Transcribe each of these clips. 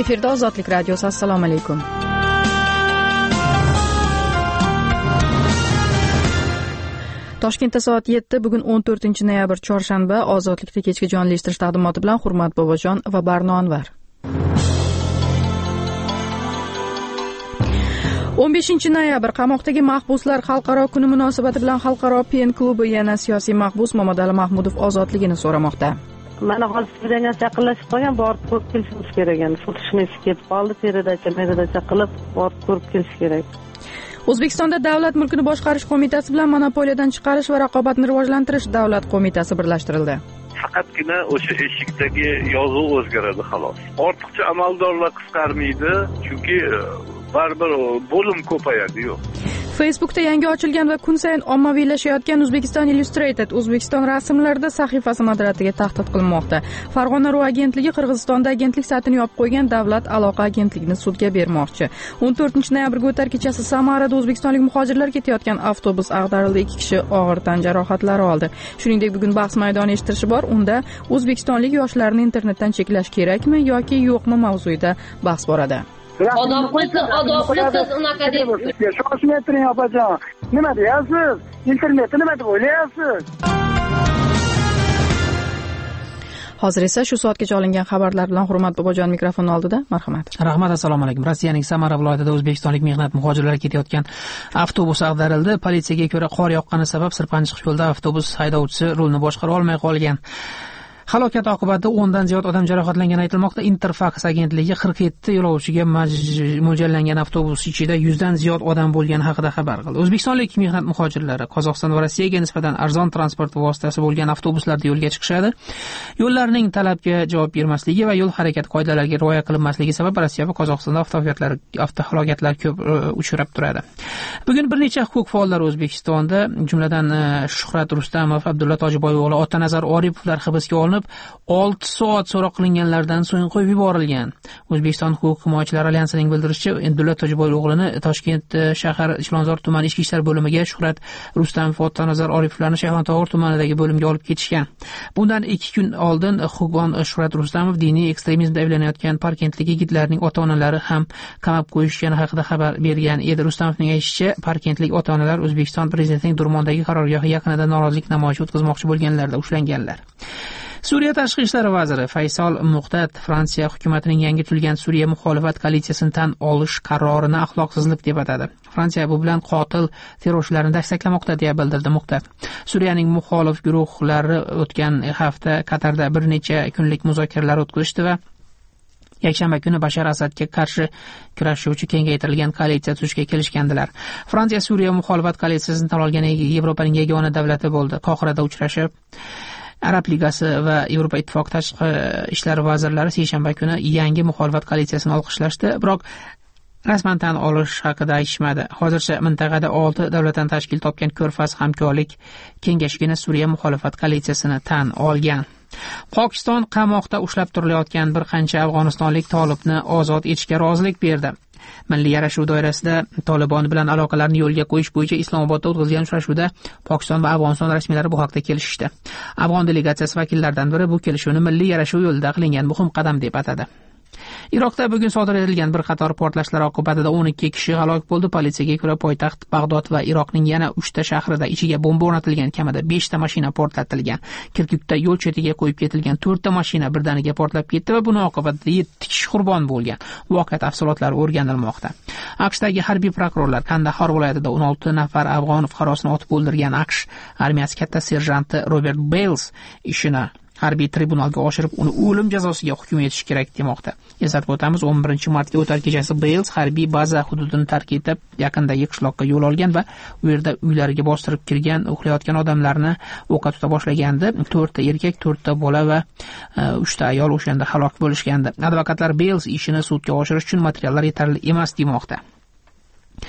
Efirda Ozodlik radiosi. Assalomu alaykum. Toshkentda soat 7, bugun 14-noyabr chorshanba. Ozodlikda kechki jonli eshittirish taqdimoti bilan Hurmat Bobojon va Barno Anvar. 15-noyabr qamoqdagi mahbuslar xalqaro kuni munosabati bilan Xalqaro pen klubi yana siyosiy mahbus Mamadali Mahmudov ozodligini so'ramoqda. Mana hozir bilan yaqinlashib qolgan, borib ko'rib kelishimiz kerak endi. Futishimiz ketib qoldi, teradacha qilib borib ko'rib kelish kerak. O'zbekistonda Davlat mulkini boshqarish qo'mitasi bilan monopoliyadan chiqarish va raqobatni rivojlantirish davlat qo'mitasi birlashtirildi. Faqatgina o'sha eshikdagi yozuv o'zgaradi xolos. Ortiqcha amaldorlar qisqarmaydi, chunki baribir bo'lim ko'payadi-yu. Facebookda yangi ochilgan va kun sayin ommaviylashayotgan Uzbekistan Illustrated O'zbekiston rasmlarida sahifasi moderatiga tahdid qilinmoqda. Farg'ona.ru agentligi Qirg'izistonda agentlik saytini yopib qo'ygan davlat aloqa agentligini sudga bermoqchi. 14-noyabrga o'tar kechasi Samarada o'zbekistonlik muhojirlar ketayotgan avtobus ag'darildi, 2 kishi og'ir tan jarohatlari oldi. Shuningdek, bugun bahs maydoni eshittirishi bor. Unda o'zbekistonlik yoshlarni internetdan cheklash kerakmi yoki yo'qmi mavzuida bahs boradi. Odobsiz unaqa deb. Shoshmay turing opajon. Nima deyapsiz? Internetni nima deb o'ylayapsiz? Hozir esa shu soatgacha olingan xabarlar bilan Hurmat Bobojon mikrofon oldida. Marhamat. Rahmat, assalomu alaykum. Rossiyaning Samara viloyatida o'zbekistonlik mehnat muhojirlari ketayotgan avtobus ag'darildi. Politsiyaga ko'ra qor yoqqani sabab Sirpanchiq yo'lda avtobus haydovchisi rulni boshqara olmay qolgan. Halokat oqibatida 10 dan ziyod odam jarohatlangani aytilmoqda. Interfax agentligi 47 yo'lovchiga mo'ljallangan avtobus ichida 100 dan ziyod odam bo'lgani haqida xabar qildi. O'zbekistonlik mehnat muhojirlari Qozog'iston va Rossiyaga nisbatan arzon transport vositasi bo'lgan avtobuslarda yo'lga chiqishadi. Yo'llarning talabga javob bermasligi va yo'l harakati qoidalariga rioya qilinmasligi sabab Rossiya va Qozog'istonda avtohalokatlar ko'p uchrab turadi. Bugun bir necha huquq faollari O'zbekistonda, jumladan Shuhrat Rustamov, Abdulla Tojiboyev o'g'li Otanazar Oripovlar hibsga olinib 6 soat so'roq qilinganlardan so'ng qo'yib yuborilgan. O'zbekiston huquq himoyachilari alyansining bildirishicha, Abdulla Tojiboyev o'g'lini Toshkent shahar Chilonzor tumani ichki ishlar bo'limiga, Shuhrat Rustamov va Otanazar Oripovlarni Shayxontohur tumanidagi bo'limga olib ketishgan. Bundan 2 kun oldin huquqbon Shuhrat Rustamov diniy ekstremizmda ayblanayotgan Parkentlik yigitlarning ota-onalari ham qamab qo'yishgani haqida xabar bergan edi. Rustamovning aytishicha, Parkentlik ota-onalar O'zbekiston prezidentining Durmondagi qarorgohi yaqinida norozilik namoyishi o'tkazmoqchi bo'lganlarida ushlanganlar. Suriya tashqi ishlar vaziri Faysal Muqtat Fransiya hukumatining yangi tuzilgan Suriya muxolifat koalitsiyasini tan olish qarorini axloqsizlik deb atadi. Fransiya bu bilan qotil terrorchilarni dastaqlamoqda deya bildirdi Muqtat. Suriyaning muxolif guruhlari o'tgan hafta Qatarda bir necha kunlik muzokaralar o'tkazishdi va yakshanba kuni Bashar Asadga qarshi kurashuvchi kengaytirilgan koalitsiya tuzishga kelishgandilar. Fransiya Suriya muxolifat koalitsiyasini tan olgan Yevropaning yagona davlati bo'ldi. Qohirada uchrashib, Arab Ligasi va Yevropa Ittifoqi tashqi ishlar vazirlari seshanba kuni yangi muxolifat koalitsiyasini olqishlashdi, biroq rasman tan olish haqida aytishmadi. Hozircha mintaqada 6 davlatdan tashkil topgan Ko'rfaz hamkorlik kengashigina Suriya muxolifat koalitsiyasini tan olgan. Pokiston qamoqda ushlab turilayotgan bir qancha afg'onistonlik tolibni ozod etishga rozilik berdi. Milliy yarashuv doirasida Tolibon bilan aloqalarni yo'lga qo'yish bo'yicha Islomobodda o'tkazilgan uchrashuvda Pokiston va Afg'oniston rasmiylari bu haqda kelishdi. Afg'on delegatsiyasi vakillaridan biri bu kelishuvni milliy yarashuv yo'lida qilingan muhim qadam deb atadi. Iroqda bugun sodir etilgan bir qator portlashlar oqibatida 12 kishi halok bo'ldi. Politsiyaga ko'ra poytaxt Bag'dod va Iroqning yana 3 ta shahrida ichiga bomba o'rnatilgan, kamida 5 ta mashina portlatilgan. Kirkukda yo'l chetiga qo'yib ketilgan 4 ta mashina birdaniga portlab ketdi va buning oqibatida 7 kishi qurbon bo'lgan. Voqea tafsilotlari o'rganilmoqda. AQShdagi harbiy prokurorlar Kandahor viloyatida 16 nafar afg'on fuqarosini otib o'ldirgan AQSh armiyasi katta serjanti Robert Bales ishini harbiy tribunalga oshirib, uni o'lim jazosiga hukm etish kerak demoqda. Eslatib o'tamiz, 11-martga o'tar kechasi Bales harbiy baza hududini tark etib, yaqindagi qishloqqa yo'l olgan va u yerda uylariga bostirib kirgan, uxlayotgan odamlarni o'qqa tuta boshlagandi. 4 ta erkak, 4 ta bola va 3 ta ayol o'shanda halok bo'lishgandi. Advokatlar Bales ishini sudga oshirish uchun materiallar yetarli emas demoqda.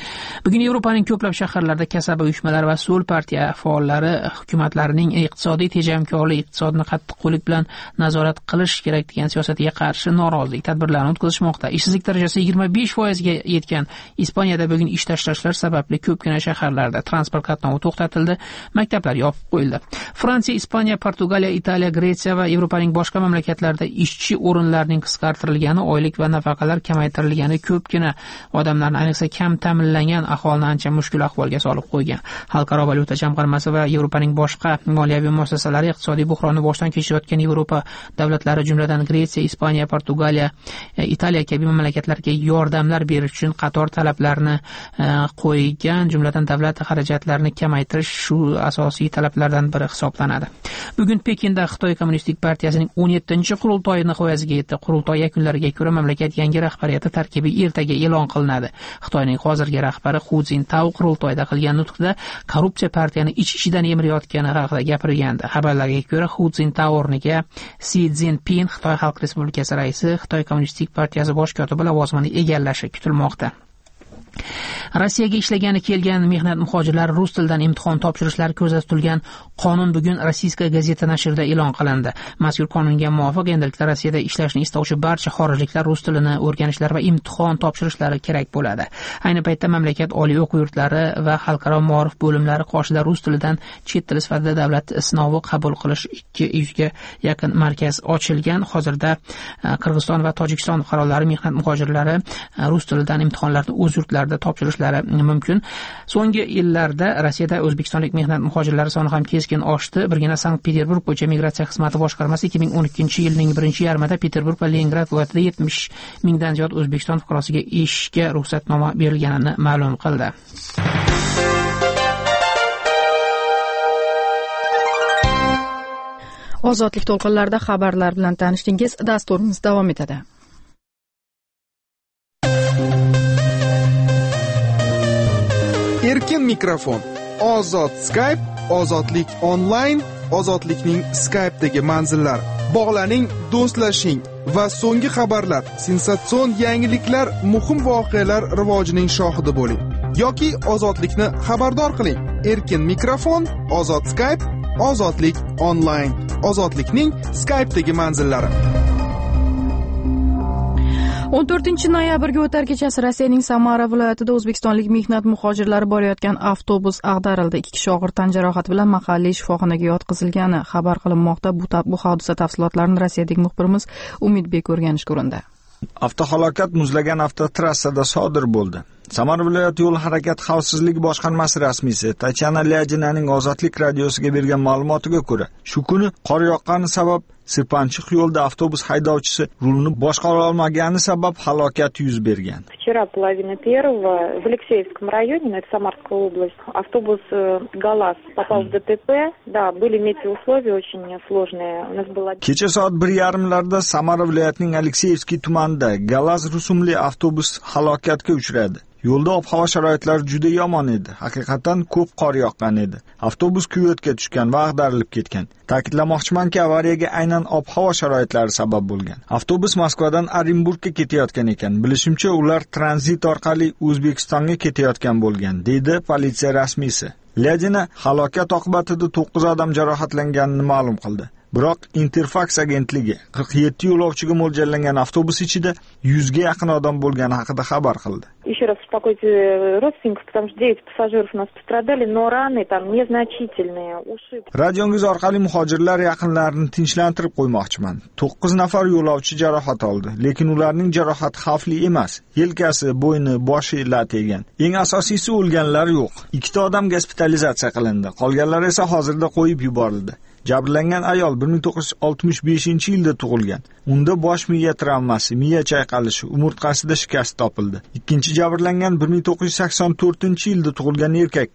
Bugun Yevropaning ko'plab shaharlarida kasaba uyushmalari va so'l partiya faollari hukumatlarining iqtisodiy tejamkorlik, iqtisodni qattiqqo'llik bilan nazorat qilish kerak degan siyosatiga qarshi norozilik tadbirlarini o'tkazishmoqda. Ishsizlik darajasi 25% ga yetgan Ispaniyada bugun ish tashlashlar sababli ko'pgina shaharlarda transport qatnovi to'xtatildi, maktablar yopib qo'yildi. Fransiya, Ispaniya, Portugaliya, Italiya, Gretsiya va Yevropaning boshqa mamlakatlarida ishchi o'rinlarining qisqartirilgani, oylik va nafaqalar kamaytirilgani ko'pgina odamlarni, ayniqsa kam ta'minlangan aholini ancha mushkul ahvolga solib qo'ygan. Xalqaro valyuta jamg'armasi va Yevropaning boshqa moliyaviy muassasalari iqtisodiy buhronni boshdan kechirayotgan Yevropa davlatlari, jumladan Gretsiya, Ispaniya, Portugaliya, Italiya kabi mamlakatlarga yordamlar berish uchun qator talablarni qo'ygan, jumladan davlat xarajatlarini kamaytirish shu asosiy talablardan biri hisoblanadi. Bugun Pekinda Xitoy Kommunistik partiyasining 17-qurultoyi nihoyasiga yetdi. Qurultoy yakunlariga ko'ra mamlakat yangi rahbariyati tarkibi ertaga e'lon qilinadi. Xitoyning hozirgi rahbari Hu Jintao qurultoyda qilgan nutqida korrupsiya partiyani ich-ichidan emirayotgani haqida gapirgandi. Xabarlarga ko'ra, Hu Jintao o'rniga Si Jinping, Xitoy Xalq Respublikasi raisi, Xitoy Kommunistik partiyasi bosh kotibi lavozimini egallashi kutilmoqda. Rossiyaga ishlagani kelgan mehnat muhojirlari rus tilidan imtihon topshirishlari ko'zda tutilgan qonun bugun Rossiya gazeta nashrida e'lon qilindi. Mazkur qonunga muvofiq endilikda Rossiyada ishlashni istovchi barcha xorijliklar rus tilini o'rganishlari va imtihon topshirishlari kerak bo'ladi. Ayni paytda mamlakat oliy o'quv yurtlari va xalqaro ma'rif bo'limlari qoshida rus tilidan chet tili sifatida davlat sinovi qabul qilish 200 ga yaqin markaz ochilgan. Hozirda Qirg'iziston va Tojikiston fuqarolari, mehnat muhojirlari rus tilidan imtihonlarni o'z yurtlarida topshirishlari mumkin. So'nggi yillarda Rossiyada o'zbekistonlik mehnat muhojirlari soni ham keskin oshdi. Birgina Sankt-Peterburg bo'yicha migratsiya xizmati boshqarmasi 2012-yilning birinchi yarmida Peterburg va Leningrad viloyatida 70 mingdan ziyod O'zbekiston fuqarosiga ishga ruxsatnoma berilganini ma'lum qildi. Ozodlik to'lqinlarida xabarlar bilan tanishdingiz. Dasturimiz davom etadi. Erkin mikrofon, ozod Skype, ozodlik onlayn, ozodlikning Skype'dagi manzillari. Bog'laning, do'stlashing va so'nggi xabarlar, sensatsion yangiliklar, muhim voqealar rivojining shohidi bo'ling. Yoki ozodlikni xabardor qiling. Erkin mikrofon, ozod Skype, ozodlik onlayn, ozodlikning Skype'dagi manzillari. 14 noyabrga o'tar kechasi Rossiyaning Samara viloyatida o'zbekistonlik mehnat muhojirlari borayotgan avtobus ag'darildi. 2 kishi og'ir tan jarohati bilan mahalliy shifoxonaga yotqizilgani xabar qilinmoqda. Bu hodisa tafsilotlarini Rossiyadagi muxbirimiz Umidbek o'rganishga urindi. Avtohalokat muzlagan avtotrassada sodir bo'ldi. Samara viloyati yo'l harakati xavfsizligi boshqarmasi rasmiysi Tatyana Lyajinaning Ozodlik radiosiga bergan ma'lumotiga ko'ra, shu kuni qor yoqqani sabab sirpanchiq yo'lda avtobus haydovchisi rulni boshqara olmagani sabab halokat yuz bergan. Вчера половина первого в Алексеевском районе, это Самарская область, автобус ГАЛАЗ попал в ДТП. Да, были метеоусловия очень сложные. У нас было... Kecha soat 1:30larda Samara viloyatining Alexeyevskiy tumanida GALAZ rusumli avtobus halokatga uchradi. Yo'lda ob-havo sharoitlari juda yomon edi. Haqiqatan ko'p qor yoqqan edi. Avtobus kuyotga tushgan va ag'darilib ketgan. Ta'kidlamoqchimanki, avariyaga aynan ob-havo sharoitlari sabab bo'lgan. Avtobus Moskvadan Orenburgga ketayotgan ekan. Bilishimcha, ular tranzit orqali O'zbekistonga ketayotgan bo'lgan, deydi politsiya rasmiysi. Lyajina halokat oqibatida 9 odam jarohatlanganini ma'lum qildi. Biroq Interfax agentligi 47 yo'lovchiga mo'ljallangan avtobus ichida 100 ga yaqin odam bo'lgani haqida xabar qildi. Еще раз успокойте родственников, потому что 9 пассажиров у нас пострадали, но раны там незначительные, ушиб. Radiongiz orqali muhojirlar yaqinlarini tinchlantirib qo'ymoqchiman. 9 nafar yo'lovchi jarohat oldi, lekin ularning jarohati xavfli emas. Yelkasi, bo'yni, boshi lat yegan. Eng asosiysi o'lganlar yo'q. 2 odam gospitalizatsiya qilindi, qolganlar esa hozirda qo'yib yuborildi. Jabrlangan ayol 1965-yilda tug'ilgan. Unda bosh miya travmasi, miya chayqalishi, umurtqasida shikast topildi. Ikkinchi jabrlangan 1984-yilda tug'ilgan erkak kishi.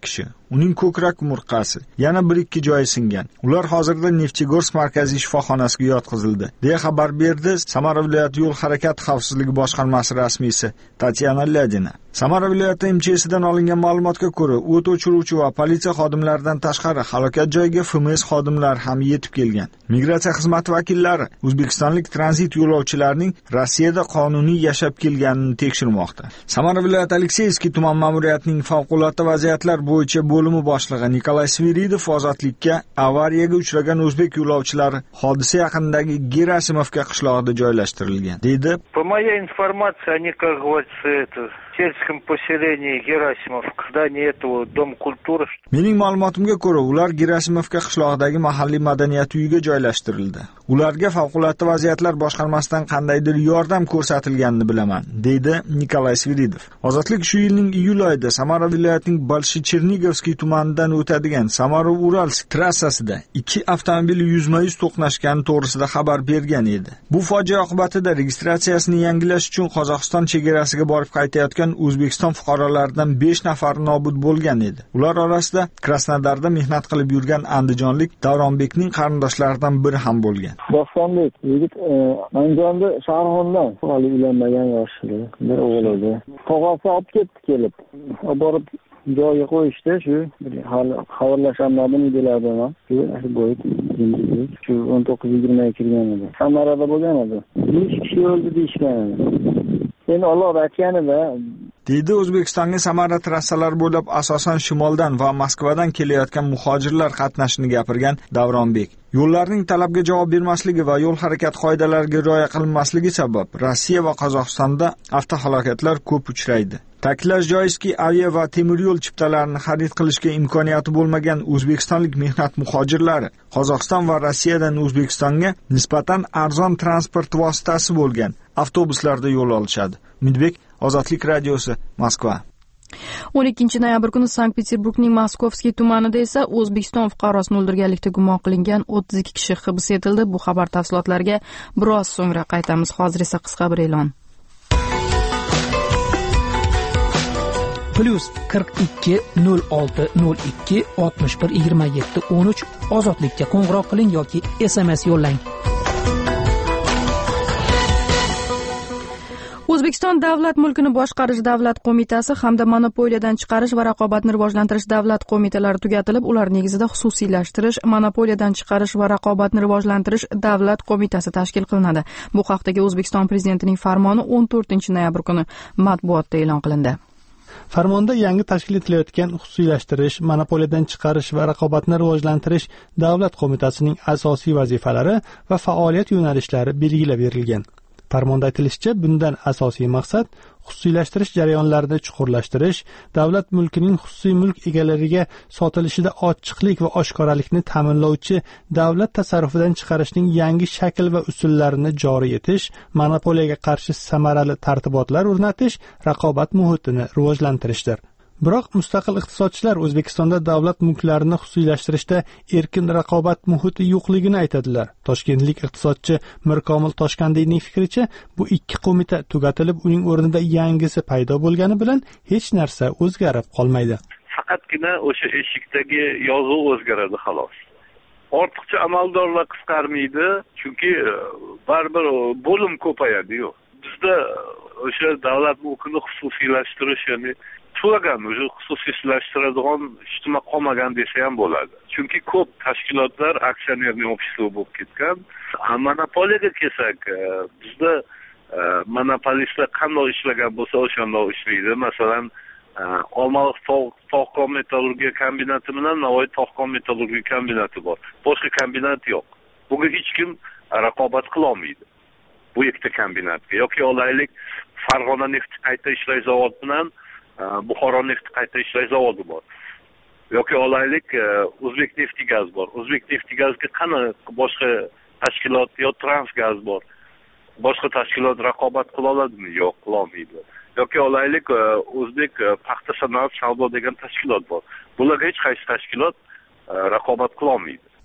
uning ko'krak umurtqasi, yana 1-2 joyi singan. Ular hozirda Neftchegorsk markaziy shifoxonasiga yotqizildi, deya xabar berdi Samara viloyati yo'l harakati xavfsizligi boshqarmasi rasmiysi Tatyana Lyadina. Samara viloyati MCH'dan olingan ma'lumotga ko'ra, o't o'chiruvchi va politsiya xodimlaridan tashqari halokat joyiga FMS xodimlari ham yetib kelgan. Migratsiya xizmati vakillari o'zbekistonlik tranzit yo'lovchilarining Rossiyada qonuniy yashab kelganini tekshirmoqda. Samara viloyati Alekseyevskiy tuman ma'muriyatining favqulodda vaziyatlar bo'yicha bo'limi boshlig'i Nikolay Sviridov ozodlikka avariyaga uchragan o'zbek yo'lovchilari hodisa yaqinidagi Gerasimovka qishlog'ida joylashtirilgan, deydi. По моей информации, они, как говорится, в сельском поселении Герасимовка, здание этого Дом культуры. Mening ma'lumotimga ko'ra, ular Gerasimovka qishlog'idagi mahalliy madaniyat uyiga joylashtirildi. Ularga favqulodda vaziyatlar boshqarmasidan qandaydir yordam ko'rsatilganini bilaman, deydi Nikolay Sviridov. Ozodlik shu yilning iyul oyida Samara viloyatining Bolshi-Chernigovskiy tumanidan o'tadigan Samara-Uralsk trassasida 2 avtomobil yuzma-yuz to'qnashgani to'g'risida xabar bergan edi. Bu fojia oqibatida registratsiyasini yangilash uchun Qozog'iston chegarasiga borib qaytayotgan O'zbekiston fuqarolaridan 5 nafar nobud bo'lgan edi. Ular orasida Krasnodarda mehnat qilib yurgan andijonlik Davronbekning qarindoshlaridan biri ham bo'lgan. Davronbek yigit Andijonda Sharxondan hali uylanmagan yoshli, bir o'g'il edi. Tog'asi olib ketdi kelib. Borib joyiga qo'yishdi, shu hali xabarlashaman dedilar. Shu bo'yib shu 19-20 kirgan edi. Samarada bo'lgan edi. 5 kishi o'ldi deyishgan edi. Endi Alloh aytganida, deydi O'zbekistonga Samara trassalari bo'ylab asosan shimoldan va Moskvadan kelayotgan muhojirlar qatnashini gapirgan Davronbek. Yo'llarning talabga javob bermasligi va yo'l harakati qoidalariga rioya qilinmasligi sabab Rossiya va Qozog'istonda avtohalokatlar ko'p uchraydi. Ta'kidlash joizki, aviya va temir yo'l chiptalarini xarid qilishga imkoniyati bo'lmagan o'zbekistonlik mehnat muhojirlari Qozog'iston va Rossiyadan O'zbekistonga nisbatan arzon transport vositasi bo'lgan avtobuslarda yo'l olishadi. Umidbek, Ozodlik radiosi, Moskva. 12 noyabr kuni Sankt-Peterburgning Moskovskiy tumanida esa O'zbekiston fuqarosini o'ldirganlikda gumon qilingan 32 kishi hibs etildi. Bu xabar tafsilotlariga biroz so'ngra qaytamiz. Hozir esa qisqa bir e'lon. +42 06 02 61 27 13 ozodlikka qo'ng'iroq qiling yoki SMS yo'llang. O'zbekiston Davlat mulkini boshqarish davlat qo'mitasi hamda monopoliyadan chiqarish va raqobatni rivojlantirish davlat qo'mitalari tugatilib, ular negizida xususiylashtirish, monopoliyadan chiqarish va raqobatni rivojlantirish davlat qo'mitasi tashkil qilinadi. Bu haqdagi O'zbekiston prezidentining farmoni 14 noyabr kuni matbuotda e'lon qilindi. Farmonda yangi tashkil etilayotgan xususiylashtirish, monopoliyadan chiqarish va raqobatni rivojlantirish davlat qo'mitasining asosiy vazifalari va faoliyat yo'nalishlari belgilab berilgan. Farmonda aytilishicha, bundan asosiy maqsad xususiylashtirish jarayonlarini chuqurlashtirish, davlat mulkining xususiy mulk egalariga sotilishida ochiqlik va oshkoralikni ta'minlovchi davlat tasarrufidan chiqarishning yangi shakl va usullarini joriy etish, monopoliyaga qarshi samarali tartibotlar o'rnatish, raqobat muhitini rivojlantirishdir. Biroq mustaqil iqtisodchilar O'zbekistonda davlat mulklarini xususiylashtirishda erkin raqobat muhiti yo'qligini aytadilar. Toshkentlik iqtisodchi Mirkomil Toshkandiyning fikricha, bu ikki qo'mita tugatilib, uning o'rnida yangisi paydo bo'lgani bilan hech narsa o'zgarib qolmaydi. Faqatgina o'sha eshikdagi yozuv o'zgaradi xolos. Ortiqcha amaldorlar qisqarmaydi, chunki baribir bo'lim ko'payadi-yu. Bizda o'sha davlat mulkini xususiylashtirish, ya'ni tugagan, o'sha xususiylashtiradigan ijtimoiy qolmagan desa ham bo'ladi. Chunki ko'p tashkilotlar aksionerning ofisi bo'lib ketgan. Monopoliyaga kelsak, bizda monopolistlar qanday ishlagan bo'lsa, o'shanday ishlaydi. Masalan, Olmaliq tog' metallurgiya kombinati bilan Navoiy tog' metallurgiya kombinati bor. Boshqa kombinat yo'q. Bunga hech kim raqobat qila olmaydi. Bu ikkita kombinatga yoki olaylik Farg'ona neft qayta ishlash zavodi bilan Buxoro neft qayta ishlash zavodi bor. Yoki olaylik O'zbek neftigaz bor. O'zbek neftigazga qani boshqa tashkilot yo Transgaz bor. Boshqa tashkilot raqobat qila oladimi? Yo'q, qila olmaydi. Yoki olaylik O'zbek paxta sanoat savdo degan tashkilot bor. Bularga hech qaysi tashkilot raqobat qila olmaydi.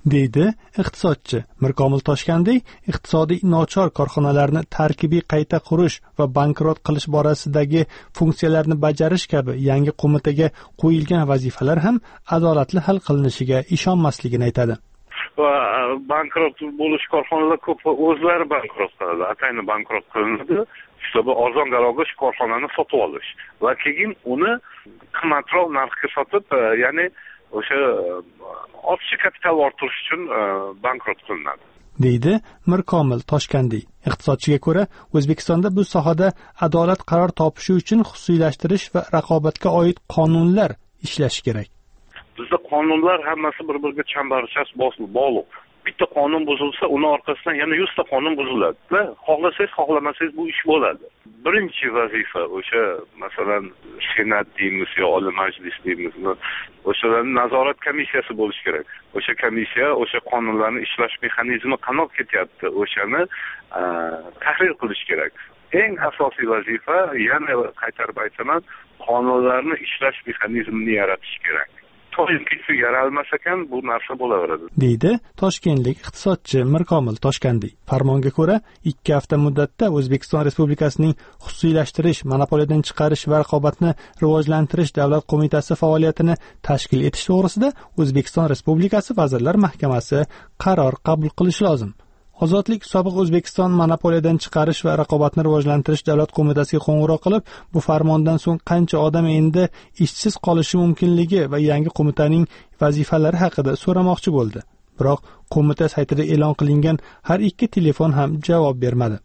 deydi iqtisodchi Mirkomil Toshkandiy. Iqtisodiy nochor korxonalarni tarkibiy qayta qurish va bankrot qilish borasidagi funksiyalarni bajarish kabi yangi qo'mitaga qo'yilgan vazifalar ham adolatli hal qilinishiga ishonmasligini aytadi. Va bankrot bo'lish korxonalar ko'p o'zlari bankrot qiladi, atayni bankrot qilinadi. Sababi arzon-garoga shu korxonani sotib olish va keyin uni qimmatroq narxga sotib, ya'ni o'sha ortiqcha kapital orttirish uchun bankrot qilinadi, deydi Mirkomil Toshkandiy. Iqtisodchiga ko'ra, O'zbekistonda bu sohada adolat qaror topishi uchun xususiylashtirish va raqobatga oid qonunlar ishlashi kerak. Bizda qonunlar hammasi bir-biriga chambarchas bog'liq. Bitta qonun buzilsa, uni orqasidan yana 100 ta qonun buziladi. Xohlasangiz, xohlamasangiz bu ish bo'ladi. Birinchi vazifa o'sha, masalan, Senat deymiz yo Oliy Majlis deymizmi, o'shalarning nazorat komissiyasi bo'lishi kerak. O'sha komissiya o'sha qonunlarning ishlash mexanizmi qanaqa ketyapti, o'shani tahlil qilish kerak. Eng asosiy vazifa, yana qaytarib aytaman, qonunlarning ishlash mexanizmini yaratish kerak. To'g'ri yaralmas ekan bu narsa bo'laveradi, deydi toshkentlik iqtisodchi Mirkomil Toshkandiy. Farmonga ko'ra 2 hafta muddatda O'zbekiston Respublikasining xususiylashtirish, monopoliyadan chiqarish va raqobatni rivojlantirish davlat qo'mitasi faoliyatini tashkil etish to'g'risida O'zbekiston Respublikasi Vazirlar Mahkamasi qaror qabul qilishi lozim. Ozodlik sobiq O'zbekiston monopoliyadan chiqarish va raqobatni rivojlantirish davlat qo'mitasiga qo'ng'iroq qilib, bu farmondan so'ng qancha odam endi ishsiz qolishi mumkinligi va yangi qo'mitaning vazifalari haqida so'ramoqchi bo'ldi. Biroq qo'mita saytida e'lon qilingan har 2 telefon ham javob bermadi.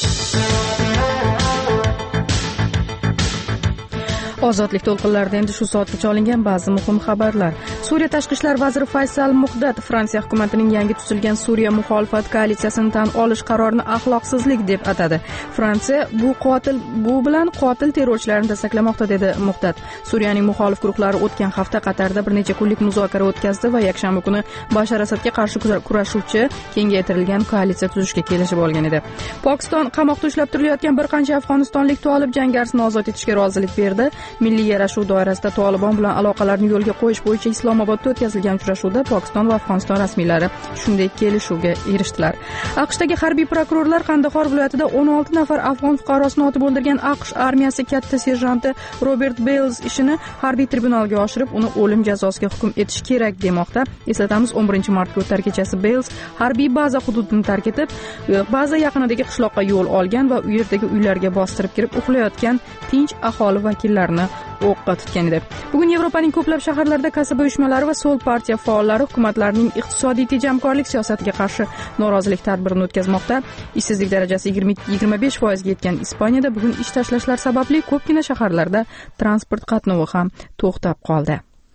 Ozodlik to'lqinlarida endi shu soatgacha olingan ba'zi muhim xabarlar. Suriya tashqi ishlar vaziri Faysal Muqdad Fransiya hukumatining yangi tuzilgan Suriya muxolifat koalitsiyasini tan olish qarorini axloqsizlik deb atadi. Fransiya bu bilan qotil terrorchilarni dastaklamoqda dedi Muqdad. Suriyaning muxolif guruhlari o'tgan hafta Qatarda bir necha kunlik muzokara o'tkazdi va yakshanba kuni Bashar Asadga qarshi kurashuvchi kengaytirilgan koalitsiya tuzishga kelishib olgan edi. Pokiston qamoqda ushlab turilayotgan bir qancha afg'onistonlik tolib jangarisini ozod etishga rozilik berdi. Milliy yarashuv doirasida Tolibon bilan aloqalarni yo'lga qo'yish bo'yicha Islomobodda o'tkazilgan uchrashuvda Pokiston va Afg'oniston rasmiylari shunday kelishuvga erishdilar. AQShdagi harbiy prokurorlar Qandahor viloyatida 16 nafar afg'on fuqarosini otib o'ldirgan AQSh armiyasi katta serjanti Robert Bales ishini harbiy tribunalga oshirib, uni o'lim jazosiga hukm etish kerak demoqda. Eslatamiz, 11-martga o'tar kechasi Bales harbiy baza hududini tark etib, baza yaqinidagi qishloqqa yo'l olgan va u yerdagi uylarga bostirib kirib, uxlayotgan tinch aholi vakillarini o'qqa tutgan edi. Bugun Yevropaning ko'plab shaharlarida kasaba uyushmalari va Sol partiya faollari hukumatlarning iqtisodiy tejamkorlik siyosatiga qarshi norozilik tadbirini o'tkazmoqda. Ishsizlik darajasi 20-25% ga yetgan Ispaniyada bugun ish tashlashlar sababli ko'pgina shaharlarda transport qatnovi ham to'xtab qoldi.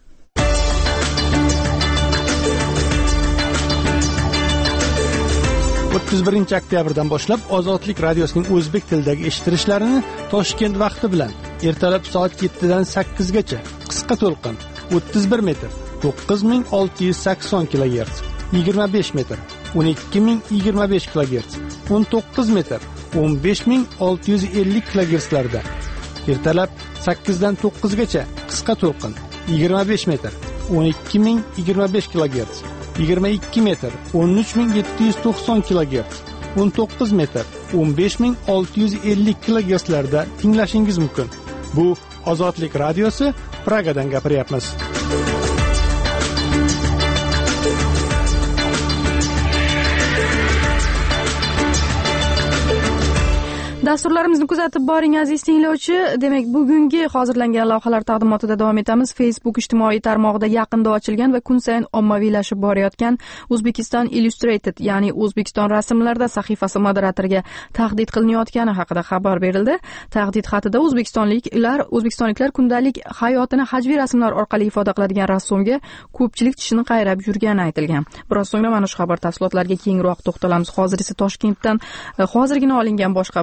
31 oktyabrdan boshlab Ozodlik radiosining o'zbek tilidagi eshittirishlarini Toshkent vaqti bilan ertalab soat 7 dan 8 gacha qisqa to'lqin 31 metr 9680 kHz, 25 metr 12025 kHz, 19 metr 15650 kHz larda, ertalab 8 dan 9 gacha qisqa to'lqin 25 metr 12025 kHz, 22 metr 13790 kHz, 19 metr 15650 kHz larda tinglashingiz mumkin. Bu Ozodlik radiosi, Pragadan gapiryapmiz. Dasturlarimizni kuzatib boring aziz tinglovchi. Demak, bugungi hozirlangan lavhalar taqdimotida davom etamiz. Facebook ijtimoiy tarmog'ida yaqinda ochilgan va kun sayin ommaviylashib borayotgan Uzbekistan Illustrated, ya'ni O'zbekiston rasmlarida sahifasi moderatoriga tahdid qilinayotgani haqida xabar berildi. Tahdid xatida o'zbekistonliklar kundalik hayotini hajviy rasmlar orqali ifoda qiladigan rassomga ko'pchilik tishini qayrab yurgani aytilgan. Biroz so'ngra mana shu xabar tafsilotlariga kengroq to'xtalamiz. Hozir esa Toshkentdan hozirgina olingan boshqa bir xabar.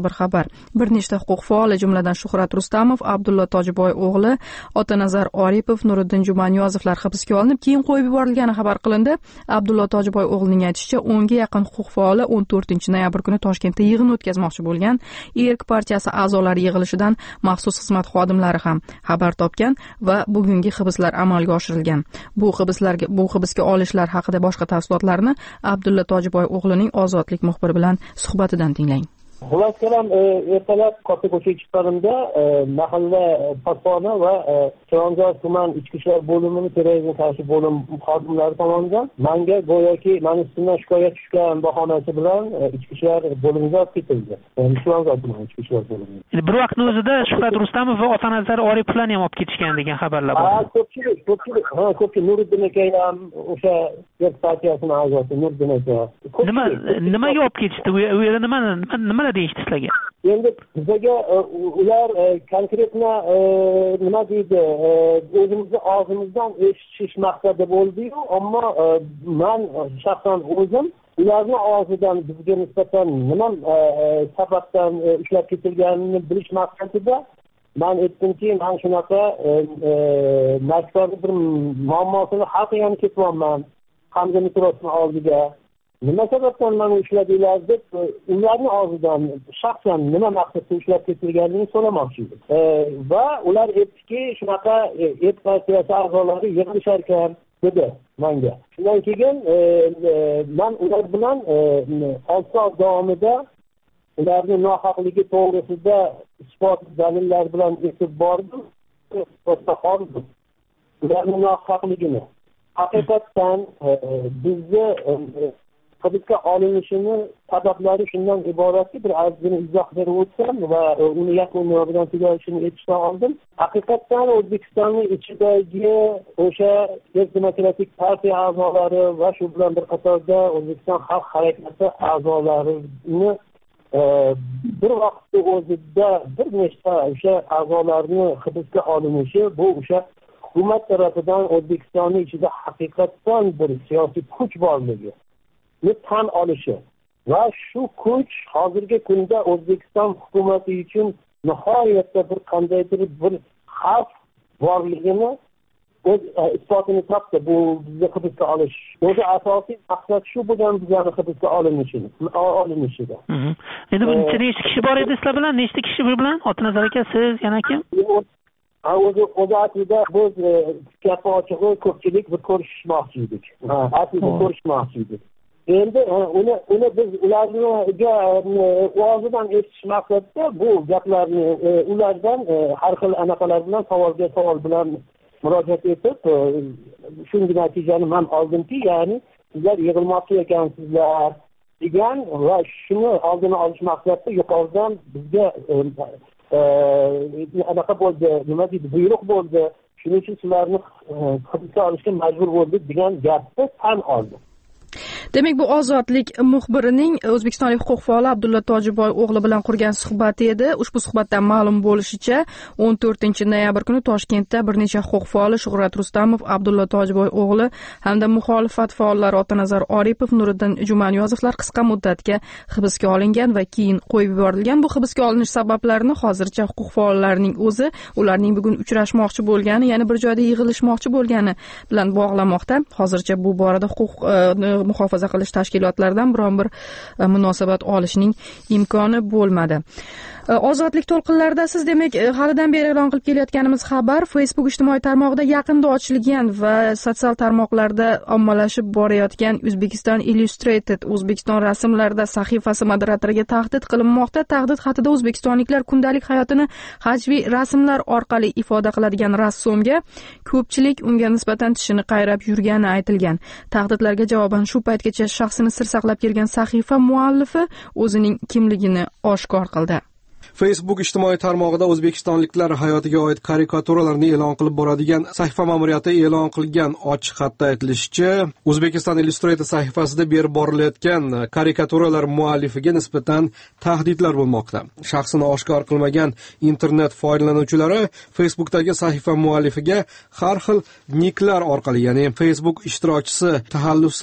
xabar. Bir nechta huquq faoli, jumladan Shuhrat Rustamov, Abdulla Tojiboy o'g'li, Otanazar Oripov, Nuriddin Jumaniyozovlar hibsga olinib, keyin qo'yib yuborilgani xabar qilindi. Abdulla Tojiboy o'g'lining aytishicha, 10 ga yaqin huquq faoli 14-noyabr kuni Toshkentda yig'in o'tkazmoqchi bo'lgan. Erk partiyasi a'zolari yig'ilishidan maxsus xizmat xodimlari ham xabar topgan va bugungi hibslar amalga oshirilgan. Bu hibsga olishlar haqida boshqa tafsilotlarni Abdulla Tojiboy o'g'lining Ozodlik muxbiri bilan suhbatidan tinglang. Xullas kalam, ertalab katta ko'chaga chiqqanimda mahalla pasponi va Chilonzor tuman ichki ishlar bo'limining terrorizmga qarshi bo'lim xodimlari tomonidan menga go'yoki meni ustimdan shikoyat tushgan bahonasi bilan ichki ishlar bo'limiga olib ketildi. Chilonzor tuman ichki ishlar bo'limi. Bir vaqtning o'zida Shuhrat Rustamov va Otanazar Oripovlarni ham olib ketishgan degan xabarlar bor. Ko'pchilik Nuriddin aka ham o'sha Erk partiyasining a'zosi Nuriddin aka. Nimaga olib ketishdi? U yerda nima deyishdi sizlarga? Endi bizga ular konkretna nima deydi, o'zimizni og'zimizdan eshitish maqsadida bo'ldi-yu, ammo men shaxsan o'zim ularning og'zidan bizga nisbatan nima sababdan ushlab ketilganini bilish maqsadida men aytdimki, men shunaqa maktabda bir muammosini hal qilgani ketyapman, hamda mikrofon oldiga. Nima sababdan meni ushladinglar deb ularning og'zidan shaxsan nima maqsadda ushlab ketilganini so'ramoqchi edim. Va ular aytdiki, shunaqa Erk partiyasi a'zolari yig'ilishar ekan dedi menga. Shundan keyin men ular bilan 6 soat davomida ularning nohaqligi to'g'risida isbot dalillar bilan aytib bordim. Ularning nohaqligini. Haqiqatan bizni hibsga olinishini sabablari shundan iboratki, bir ozgina izoh berib o'tsam va uni yakuni bilan tugashini aytishdan oldin, haqiqatan O'zbekistonning ichidagi o'sha Erk demokratik partiya a'zolari va shu bilan bir qatorda O'zbekiston xalq harakati a'zolarini bir vaqtda o'zida bir nechta o'sha a'zolarni hibsga olinishi, bu o'sha hukumat tarafidan O'zbekistonning ichida haqiqatan bir siyosiy kuch borligi tan olishi va shu kuch hozirgi kunda O'zbekiston hukumati uchun nihoyatda bir qandaydir bir xavf borligini o'z isbotini topdi. Bu bizni hibsga olish. O'zi asosiy maqsad shu bo'lgan, bizlarni hibsga olinishida. Endi bu nechta kishi bor edi sizlar bilan? Nechta kishi bilan? Otanazar aka, siz, yana kim? O'zi aslida biz gap ochig'i ko'pchilik bir ko'rishmoqchi edik. Aslida ko'rishmoqchi edik. Endi uni biz ularga o'zidan eshitish maqsadida bu gaplarni ulardan har xil anaqalar bilan savol bilan murojaat etib, shunday natijani men oldimki, ya'ni sizlar yig'ilmoqchi ekansizlar degan va shuni oldini olish maqsadida yuqoridan bizga anaqa bo'ldi, nima deydi, buyruq bo'ldi. Shuning uchun sizlarni hibsga olishga majbur bo'ldik degan gapni tan oldi. Demak, bu Ozodlik muxbirining o'zbekistonlik huquq faoli Abdulla Tojiboy o'g'li bilan qurgan suhbati edi. Ushbu suhbatdan ma'lum bo'lishicha, 14-noyabr kuni Toshkentda bir necha huquq faoli Shuhrat Rustamov, Abdulla Tojiboy o'g'li hamda muxolifat faollari Otanazar Oripov, Nuriddin Jumaniyozovlar qisqa muddatga hibsga olingan va keyin qo'yib yuborilgan. Bu hibsga olinish sabablarini hozircha huquq faollarining o'zi ularning bugun uchrashmoqchi bo'lgani, ya'ni bir joyda yig'ilishmoqchi bo'lgani bilan bog'lamoqda. Hozircha bu borada huquq muhofaza qilish tashkilotlaridan biron bir munosabat olishning imkoni bo'lmadi. Ozodlik to'lqinlarida siz, demak, halidan beri e'lon qilib kelayotganimiz xabar Facebook ijtimoiy tarmog'ida yaqinda ochilgan va sotsial tarmoqlarda ommalashib borayotgan Uzbekistan Illustrated O'zbekiston rasmlarida sahifasi moderatoriga tahdid qilinmoqda. Tahdid xatida o'zbekistonliklar kundalik hayotini hajviy rasmlar orqali ifoda qiladigan rassomga ko'pchilik unga nisbatan tishini qayrab yurgani aytilgan. Tahdidlarga javoban shu paytgacha shaxsini sir saqlab kelgan sahifa muallifi o'zining kimligini oshkor qildi. Facebook ijtimoiy tarmog'ida o'zbekistonliklar hayotiga oid karikaturalarni e'lon qilib boradigan sahifa ma'muriyati e'lon qilgan ochiq xatda aytilishicha, O'zbekiston Illustrated sahifasida berib borilayotgan karikaturalar muallifiga nisbatan tahdidlar bo'lmoqda. Shaxsini oshkor qilmagan internet foydalanuvchilari Facebookdagi sahifa muallifiga har xil niklar orqali, ya'ni Facebook ishtirokchisi taxalluslari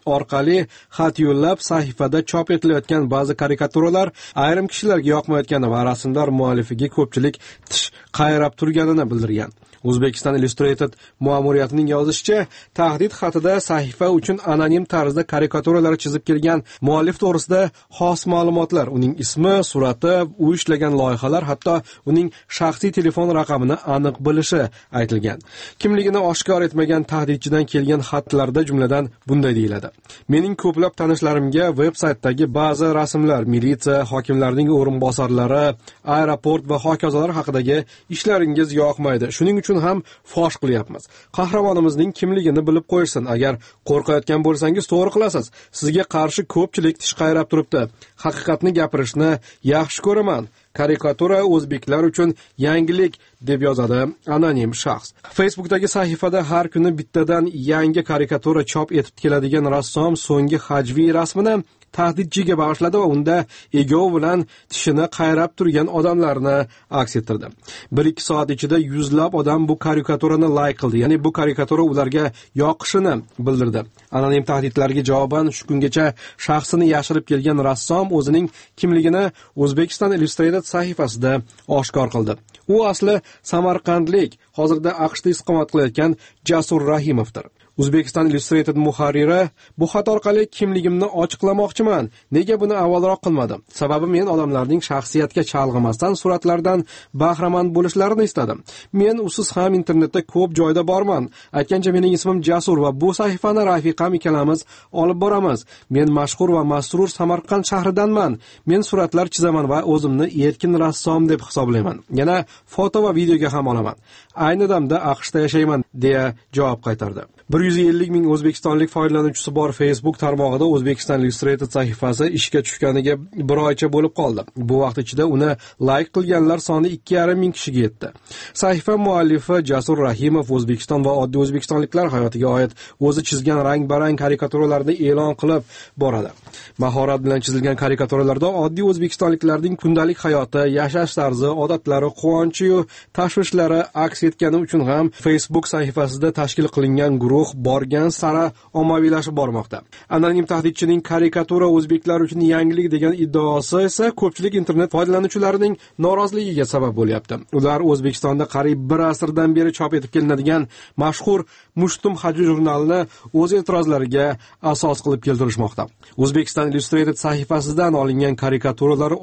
orqali xat yo'llab sahifada chop etilayotgan ba'zi karikaturalar ayrim kishilarga yoqmayotgani va rasmlar muallifiga ko'pchilik tish qayrab turganini bildirgan. Uzbekistan Illustrated ma'muriyatining yozishicha, tahdid xatida sahifa uchun anonim tarzda karikaturalar chizib kelgan muallif to'g'risida xos ma'lumotlar, uning ismi, surati, u ishlagan loyihalar, hatto uning shaxsiy telefon raqamini aniq bilishi aytilgan. Kimligini oshkor etmagan tahdidchidan kelgan xatlarda jumladan bunday deyiladi: "Mening ko'plab tanishlarimga veb-saytdagi ba'zi rasmlar, militsiya, hokimlarning o'rinbosarlari, aeroport va hokazolar haqidagi ishlaringiz yoqmaydi. Shuning uchun ham fosh qilyapmiz. Qahramonimizning kimligini bilib qo'yishsin. Agar qo'rqayotgan bo'lsangiz to'g'ri qilasiz. Sizga qarshi ko'pchilik tish qayrab turibdi. Haqiqatni gapirishni yaxshi ko'raman. Karikatura o'zbeklar uchun yangilik", deb yozadi anonim shaxs. Facebookdagi sahifada har kuni bittadan yangi karikatura chop etib keladigan rassom so'nggi hajviy rasmini tahdidchiga bag'ishladi va unda egov bilan tishini qayrab turgan odamlarni aks ettirdi. 1-2 soat ichida yuzlab odam bu karikaturani layk qildi, ya'ni bu karikatura ularga yoqishini bildirdi. Anonim tahdidlarga javoban shu kungacha shaxsini yashirib kelgan rassom o'zining kimligini Uzbekistan Illustrated sahifasida oshkor qildi. U asli samarqandlik, hozirda AQShda istiqomat qilayotgan Jasur Rahimovdir. Uzbekistan Illustrated muharriri: "Bu xat orqali kimligimni ochiqlamoqchiman. Nega buni avvalroq qilmadim? Sababi men odamlarning shaxsiyatga chalg'imasdan suratlardan bahramand bo'lishlarini istadim. Men usiz ham internetda ko'p joyda borman. Aytgancha mening ismim Jasur va bu sahifani rafiqam ikkalamiz olib boramiz. Men mashhur va masrur Samarqand shahridanman. Men suratlar chizaman va o'zimni erkin rassom deb hisoblayman. Yana foto va videoga ham olaman. Ayni damda AQShda yashayman", deya javob qaytardi. 150 ming o'zbekistonlik foydalanuvchisi bor Facebook tarmog'ida Uzbekistan Illustrated sahifasi ishga tushganiga bir oycha bo'lib qoldi. Bu vaqt ichida uni layk qilganlar soni 2,5 ming kishiga yetdi. Sahifa muallifi Jasur Rahimov O'zbekiston va oddiy o'zbekistonliklar hayotiga oid o'zi chizgan rang-barang karikaturalarni e'lon qilib boradi. Mahorat bilan chizilgan karikaturalarda oddiy o'zbekistonliklarning kundalik hayoti, yashash tarzi, odatlari, quvonchi va tashvishlari aks etgani uchun ham Facebook sahifasida tashkil qilingan guruh borgan sari ommaviylashib bormoqda. Anonim tahdidchining karikatura o'zbeklar uchun yangilik degan iddaosi esa ko'pchilik internet foydalanuvchilarining noroziligiga sabab bo'lyapti. Ular O'zbekistonda qariyb 1 asrdan beri chop etib kelinadigan mashhur Mushtum Haji jurnalini o'z e'tirozlariga asos qilib keltirishmoqda. Uzbekistan Illustrated sahifasidan olingan karikaturalar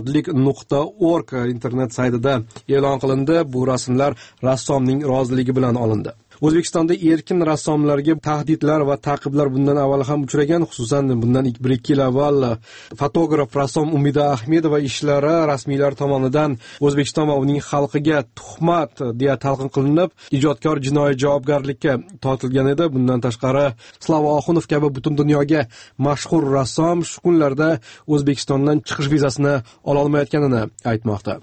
ozodlik.org internet saytida e'lon qilindi. Bu rasmlar rassomning roziligi bilan olindi. O'zbekistonda erkin rassomlarga tahdidlar va ta'qiblar bundan avval ham uchragan, xususan bundan 1-2 yil avval fotograf rassom Umida Ahmedova ishlari rasmiylar tomonidan O'zbekiston va uning xalqiga tuhmat deya talqin qilinib, ijodkor jinoiy javobgarlikka tortilgan edi. Bundan tashqari Slava Oxunov kabi butun dunyoga mashhur rassom shu kunlarda O'zbekistondan chiqish vizasini ola olmayotganini aytmoqda.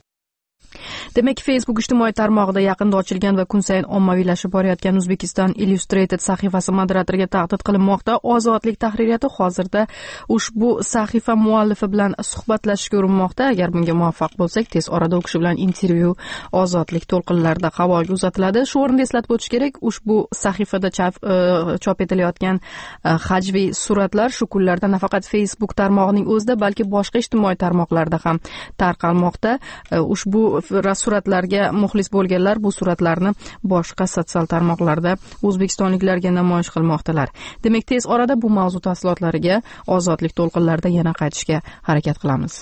Demak, Facebook ijtimoiy tarmog'ida yaqinda ochilgan va kun sayin ommaviylashib borayotgan Uzbekistan Illustrated sahifasi moderatoriga tahdid qilinmoqda. Ozodlik tahririyati hozirda ushbu sahifa muallifi bilan suhbatlashishga urinmoqda. Agar bunga muvaffaq bo'lsak, tez orada u kishi bilan intervyu Ozodlik to'lqinlarida havoga uzatiladi. Shu o'rinda eslatib o'tish kerak, ushbu sahifada chop etilayotgan hajviy suratlar shu kunlarda nafaqat Facebook tarmog'ining o'zida, balki boshqa ijtimoiy tarmoqlarda ham tarqalmoqda. Ushbu suratlarga muxlis bo'lganlar bu suratlarni boshqa sotsial tarmoqlarda o'zbekistonliklarga namoyish qilmoqdalar. Demak, tez orada bu mavzu tafsilotlariga Ozodlik to'lqinlarida yana qaytishga harakat qilamiz.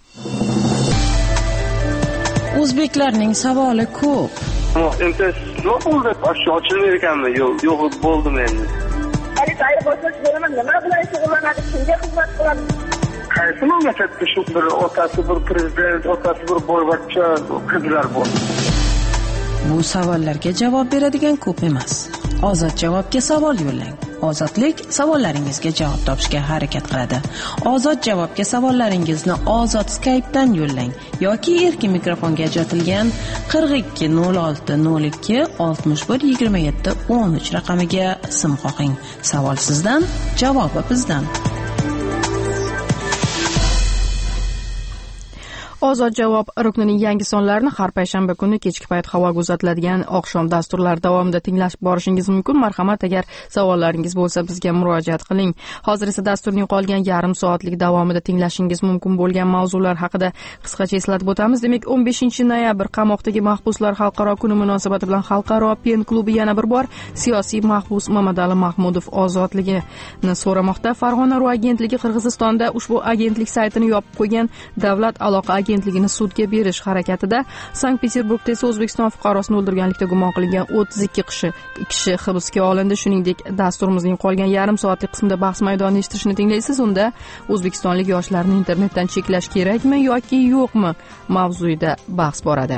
O'zbeklarning savoli ko'p. MTS nima bo'ldi? Ochilmaydi ekanmi? Yo'q, bo'ldim endi. Xarid boshlash bo'laman, nima bilan shug'ullanadi, kimga xizmat qiladi? Qaysi mamlakatda shu bir otasi bir prezident, otasi bir boyvachcha qizlar bor? Bu savollarga javob beradigan ko'p emas. Ozod javobga savol yo'llang. Ozodlik savollaringizga javob topishga harakat qiladi. Ozod javobga savollaringizni Ozod Skype'dan yo'llang yoki erkin mikrofonga ajratilgan 42 06 02 61 27 13 raqamiga sim qo'ying. Savol sizdan, javobi bizdan. Ozod javob ruknining yangi sonlarini har payshanba kuni kechki payt havoga uzatiladigan oqshom dasturlari davomida tinglashib borishingiz mumkin. Marhamat, agar savollaringiz bo'lsa bizga murojaat qiling. Hozir esa dasturning qolgan yarim soatlik davomida tinglashingiz mumkin bo'lgan mavzular haqida qisqacha eslatib o'tamiz. Demak, 15-noyabr qamoqdagi mahbuslar xalqaro kuni munosabati bilan xalqaro pen klubi yana bir bor siyosiy mahbus Mamadali Mahmudov ozodligini so'ramoqda. Farg'ona.ru agentligi Qirg'izistonda ushbu agentlik saytini yopib qo'ygan davlat aloqa agentligini sudga berish harakatida Sankt-Peterburgda esa O'zbekiston fuqarosini o'ldirganlikda gumon qilingan 32 kishi hibsga olindi. Shuningdek, dasturimizning qolgan yarim soatlik qismida bahs maydonini eshitishni tinglaysiz. Unda o'zbekistonlik yoshlarni internetdan cheklash kerakmi yoki yo'qmi mavzuida bahs boradi.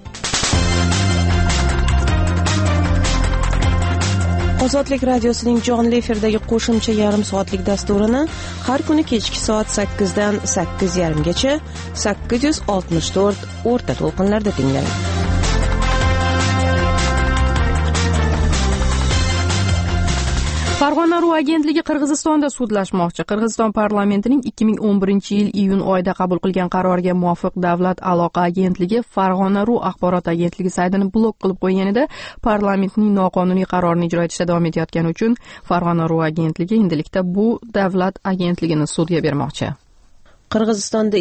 Ozodlik radiosining jonli efirdagi qo'shimcha yarim soatlik dasturini har kuni kechki soat 8 dan 8:30 gacha 864 o'rta to'lqinlarda tinglang. Farg'ona.ru agentligi Qirg'izistonda sudlashmoqchi. Qirg'iziston parlamentining 2011-yil iyun oyida qabul qilgan qaroriga muvofiq davlat aloqa agentligi Farg'ona.ru axborot agentligi saytini blok qilib qo'ygan edi. Parlamentning noqonuniy qarorini ijro etishda davom etayotgani uchun Farg'ona.ru agentligi endilikda bu davlat agentligini sudga bermoqchi. Qirg'izistonda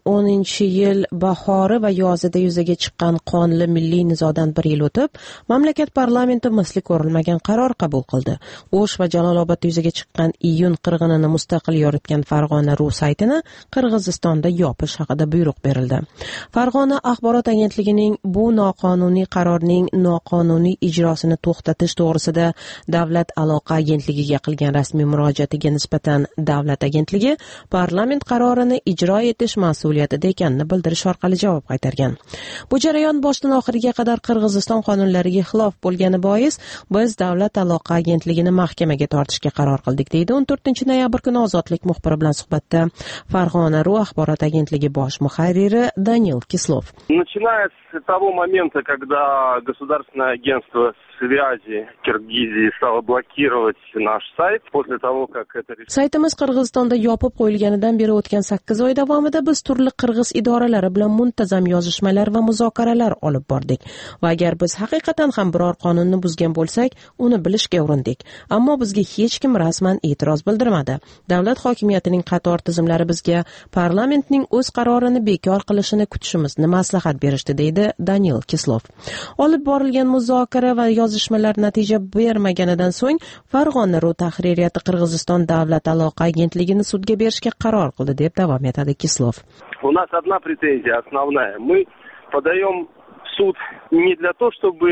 2010-yil bahori va yozida yuzaga chiqqan qonli milliy nizodan bir yil o'tib, mamlakat parlamenti misli ko'rilmagan qaror qabul qildi. O'sh va Jalolobodda yuzaga chiqqan iyun qirg'inini mustaqil yoritgan Farg'ona.ru saytini Qirg'izistonda yopish haqida buyruq berildi. Farg'ona axborot agentligining bu noqonuniy qarorning noqonuniy ijrosini to'xtatish to'g'risida davlat aloqa agentligiga qilgan rasmiy murojaatiga nisbatan davlat agentligi parlament qarorini ijro etish mas'uliyatida ekanini bildirish orqali javob qaytargan. Bu jarayon boshdan oxiriga qadar Qirg'iziston qonunlariga xilof bo'lgani bois biz davlat aloqa agentligini mahkamaga tortishga qaror qildik, deydi 14-noyabr kuni Ozodlik muxbiri bilan suhbatda Farg'ona.ru axborot agentligi bosh muharriri Danil Kislov. Начиная с того момента, когда государственное агентство связи Киргизии стало блокировать наш сайт, после того, как это... Saytimiz Qirg'izistonda yopib qo'yilganidan beri o'tgan 8 oy davomida biz turli qirg'iz idoralari bilan muntazam yozishmalar va muzokaralar olib bordik. Va agar biz haqiqatan ham biror qonunni buzgan bo'lsak, uni bilishga urindik. Ammo bizga hech kim rasman e'tiroz bildirmadi. Davlat hokimiyatining qator tizimlari bizga parlamentning o'z qarorini bekor qilishini kutishimizni maslahat berishdi, deydi Danil Kislov. Olib borilgan muzokara va yozishmalar natija bermaganidan so'ng Farg'ona.ru tahririyati Qirg'iziston davlat aloqa agentligini sudga berishga qaror qildi, deb davom etadi Kislov. У нас одна претензия основная. Мы подаем в суд не для того, чтобы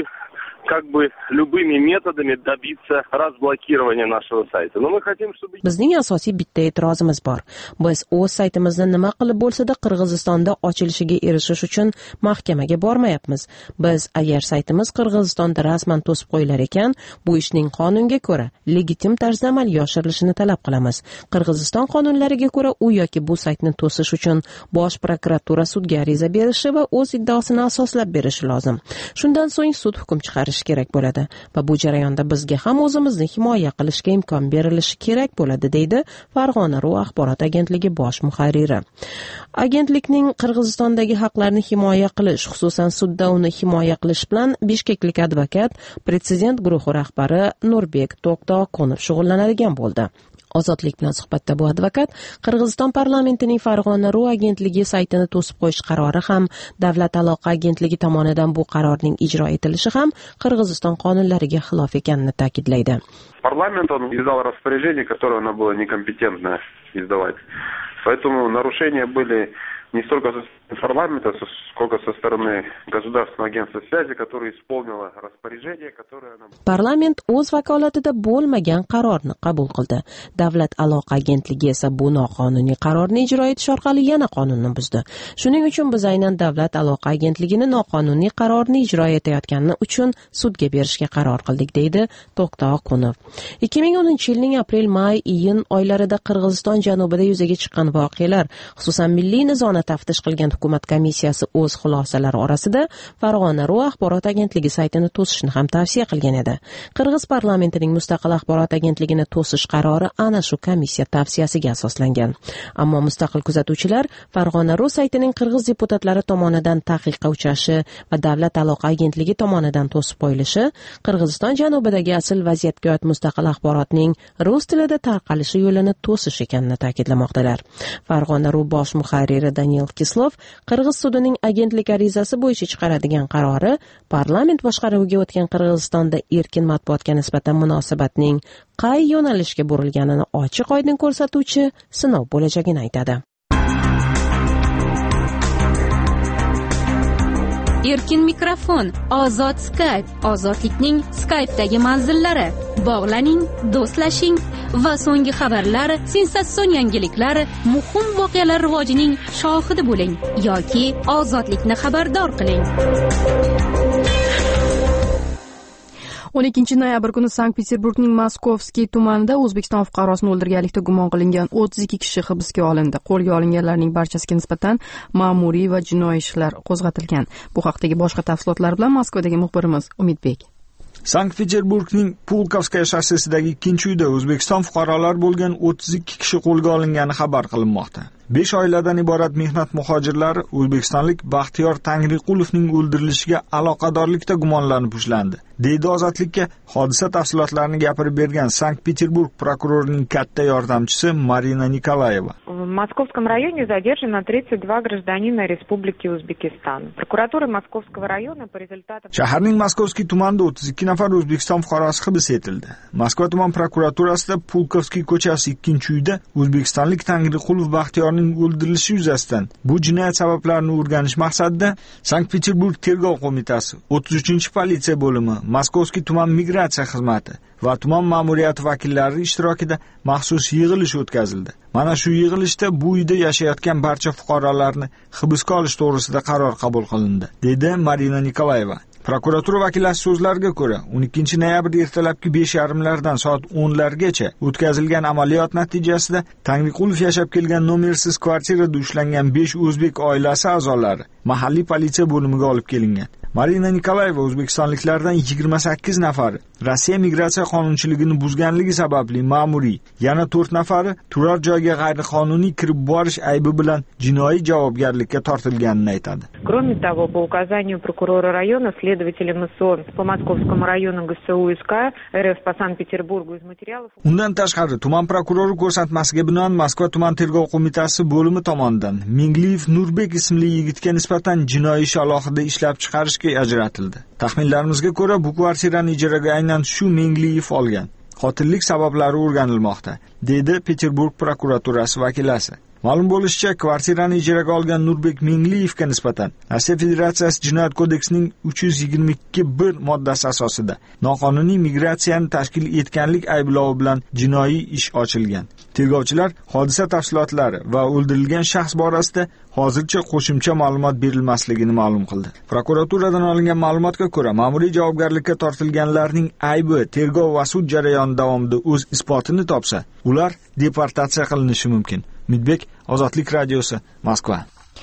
любыми методами добиться разблокирования нашего сайта. Но мы хотим, чтобы... Bizning asosiy bitta e'tirozimiz bor. Biz o'z saytimizni nima qilib bo'lsa-da Qirg'izistonda ochilishiga erishish uchun mahkamaga bormayapmiz. Biz agar saytimiz Qirg'izistonda rasman to'sib qo'yilar ekan, bu ishning qonunga ko'ra legitim tarzda amalga oshirilishini talab qilamiz. Qirg'iziston qonunlariga ko'ra u yoki bu saytni to'sish uchun bosh prokuratura sudga ariza berishi va o'z iddaosini asoslab berishi lozim. Shundan so'ng sud hukm chiqarishi kerak bo'ladi va bu jarayonda bizga ham o'zimizni himoya qilishga imkon berilishi kerak bo'ladi, deydi Farg'ona.ru axborot agentligi bosh muharriri. Agentlikning Qirg'izistondagi haqlarni himoya qilish, xususan sudda uni himoya qilish bilan bishkeklik advokat, pretsedent guruhi rahbari Nurbek To'xtoqonov shug'ullanadigan bo'ldi. Ozodlik bilan suhbatda bu advokat Qirg'iziston parlamentining Farg'ona.ru agentligi saytini to'sib qo'yish qarori ham davlat aloqa agentligi tomonidan bu qarorning ijro etilishi ham Qirg'iziston qonunlariga xilof ekanini ta'kidlaydi. Парламент он издал распоряжение, которое оно было некомпетентно издавать. Поэтому нарушения были не столько со стороны парламента, сколько со стороны Государственного агентства связи, которое исполнило распоряжение, которое оно... Parlament o'z vakolatida bo'lmagan qarorni qabul qildi. Davlat aloqa agentligi esa bu noqonuniy qarorni ijro etish orqali yana qonunni buzdi. Shuning uchun biz aynan davlat aloqa agentligini noqonuniy qarorni ijro etayotgani uchun sudga berishga qaror qildik, deydi To'xtoqonov. 2010-yilning aprel-may-iyun oylarida Qirg'iziston janubida yuzaga chiqqan voqealar, xususan milliy nizoni taftish qilgan hukumat komissiyasi o'z xulosalari orasida Farg'ona.ru axborot agentligi saytini to'sishni ham tavsiya qilgan edi. Qirg'iz parlamentining mustaqil axborot agentligini to'sish qarori ana shu komissiya tavsiyasiga asoslangan. Ammo mustaqil kuzatuvchilar Farg'ona.ru saytining qirg'iz deputatlari tomonidan taqiqqa uchrashi va davlat aloqa agentligi tomonidan to'sib qo'yilishi Qirg'iziston janubidagi asl vaziyatga oid mustaqil axborotning rus tilida tarqalishi yo'lini to'sish ekanini ta'kidlamoqdalar. Farg'ona.ru bosh muharriri Daniel Kislov Qirg'iz sudining agentlik arizasi bo'yicha chiqaradigan qarori parlament boshqaruviga o'tgan Qirg'izistonda erkin matbuotga nisbatan munosabatning qay yo'nalishga burilganini ochiq-oydin ko'rsatuvchi sinov bo'lajagini aytadi. Erkin mikrofon, ozod Skype, ozodlikning Skype'dagi manzillari. Bog'laning, do'stlashing va so'nggi xabarlar, sensatsion yangiliklar, muhim voqealar rivojining shohidi bo'ling yoki ozodlikni xabardor qiling. 12 noyabr kuni Sankt-Peterburgning Moskovskiy tumanida O'zbekiston fuqarosini o'ldirganlikda gumon qilingan 32 kishi hibsga olindi. Qo'lga olinganlarning barchasiga nisbatan ma'muriy va jinoiy ishlar qo'zg'atilgan. Bu haqdagi boshqa tafsilotlar bilan Moskvadagi muxbirimiz Umidbek. Sankt-Peterburgning Pulkovskaya shossesidagi ikkinchi uyda O'zbekiston fuqarolari bo'lgan 32 kishi qo'lga olingani xabar qilinmoqda. 5 oiladan iborat mehnat muhojirlari o'zbekistonlik Baxtiyor Tangriqulovning o'ldirilishiga aloqadorlikda gumonlanib ushlandi. Deydi Ozodlikka hodisa tafsilotlarini gapirib bergan Sankt-Peterburg prokurorining katta yordamchisi Marina Nikolayeva. В Московском районе задержано 32 гражданина Республики Узбекистан. Прокуратура Московского района по результатам... Shaharning Moskovskiy tumanida 32 nafar O'zbekiston fuqarosi hibs etildi. Moskva tuman prokuraturasida Pulkovskiy ko'chasi 2-uyda o'zbekistonlik Tangriqulov Baxtiyorning o'ldirilishi yuzasidan bu jinoyat sabablarini o'rganish maqsadida Sankt-Peterburg tergov qo'mitasi, 33-politsiya bo'limi, Moskovskiy tuman migratsiya xizmati va tuman ma'muriyati vakillari ishtirokida maxsus yig'ilish o'tkazildi. Mana shu yig'ilishda bu uyda yashayotgan barcha fuqarolarni hibsga olish to'g'risida qaror qabul qilindi, dedi Marina Nikolayeva. Prokuratura vakillasi so'zlariga ko'ra, 12 noyabr ertalabki 5:30lardan soat 10largacha o'tkazilgan amaliyot natijasida Tangriqulov yashab kelgan nomersiz kvartirada ushlangan 5 o'zbek oilasi a'zolari mahalliy politsiya bo'limiga olib kelingan. Marina Nikolayeva o'zbekistonliklardan 28 nafari Rossiya migratsiya qonunchiligini buzganligi sababli ma'muriy, yana 4 nafari turar joyga g'ayriqonuniy kirib borish aybi bilan jinoiy javobgarlikka tortilganini aytadi. Кроме того, по указанию прокурора района, следователя МСО по Московскому району ГСУ СК РФ по Санкт-Петербургу из материалов... Undan tashqari, tuman prokurori ko'rsatmasiga binoan Moskva tuman tergov qo'mitasi bo'limi tomonidan Mengliyev Nurbek ismli yigitga nisbatan jinoiy ish alohida ishlab chiqarishga ajratildi. Taxminlarimizga ko'ra, bu kvartirani ijaraga aynan shu Mengliyev olgan. Qotillik sabablari o'rganilmoqda, dedi Peterburg prokuraturasi vakilasi. Ma'lum bo'lishicha, kvartirani ijaraga olgan Nurbek Mengliyevga nisbatan Rossiya Federatsiyasi Jinoyat kodeksining 322(1) moddasi asosida noqonuniy migratsiyani tashkil etganlik ayblovi bilan jinoiy ish ochilgan. Tergovchilar hodisa tafsilotlari va o'ldirilgan shaxs borasida hozircha qo'shimcha ma'lumot berilmasligini ma'lum qildi. Prokuraturadan olingan ma'lumotga ko'ra, ma'muriy javobgarlikka tortilganlarning aybi tergov va sud jarayoni davomida o'z isbotini topsa, ular deportatsiya qilinishi mumkin. Umidbek, Ozodlik radiosi, Moskva.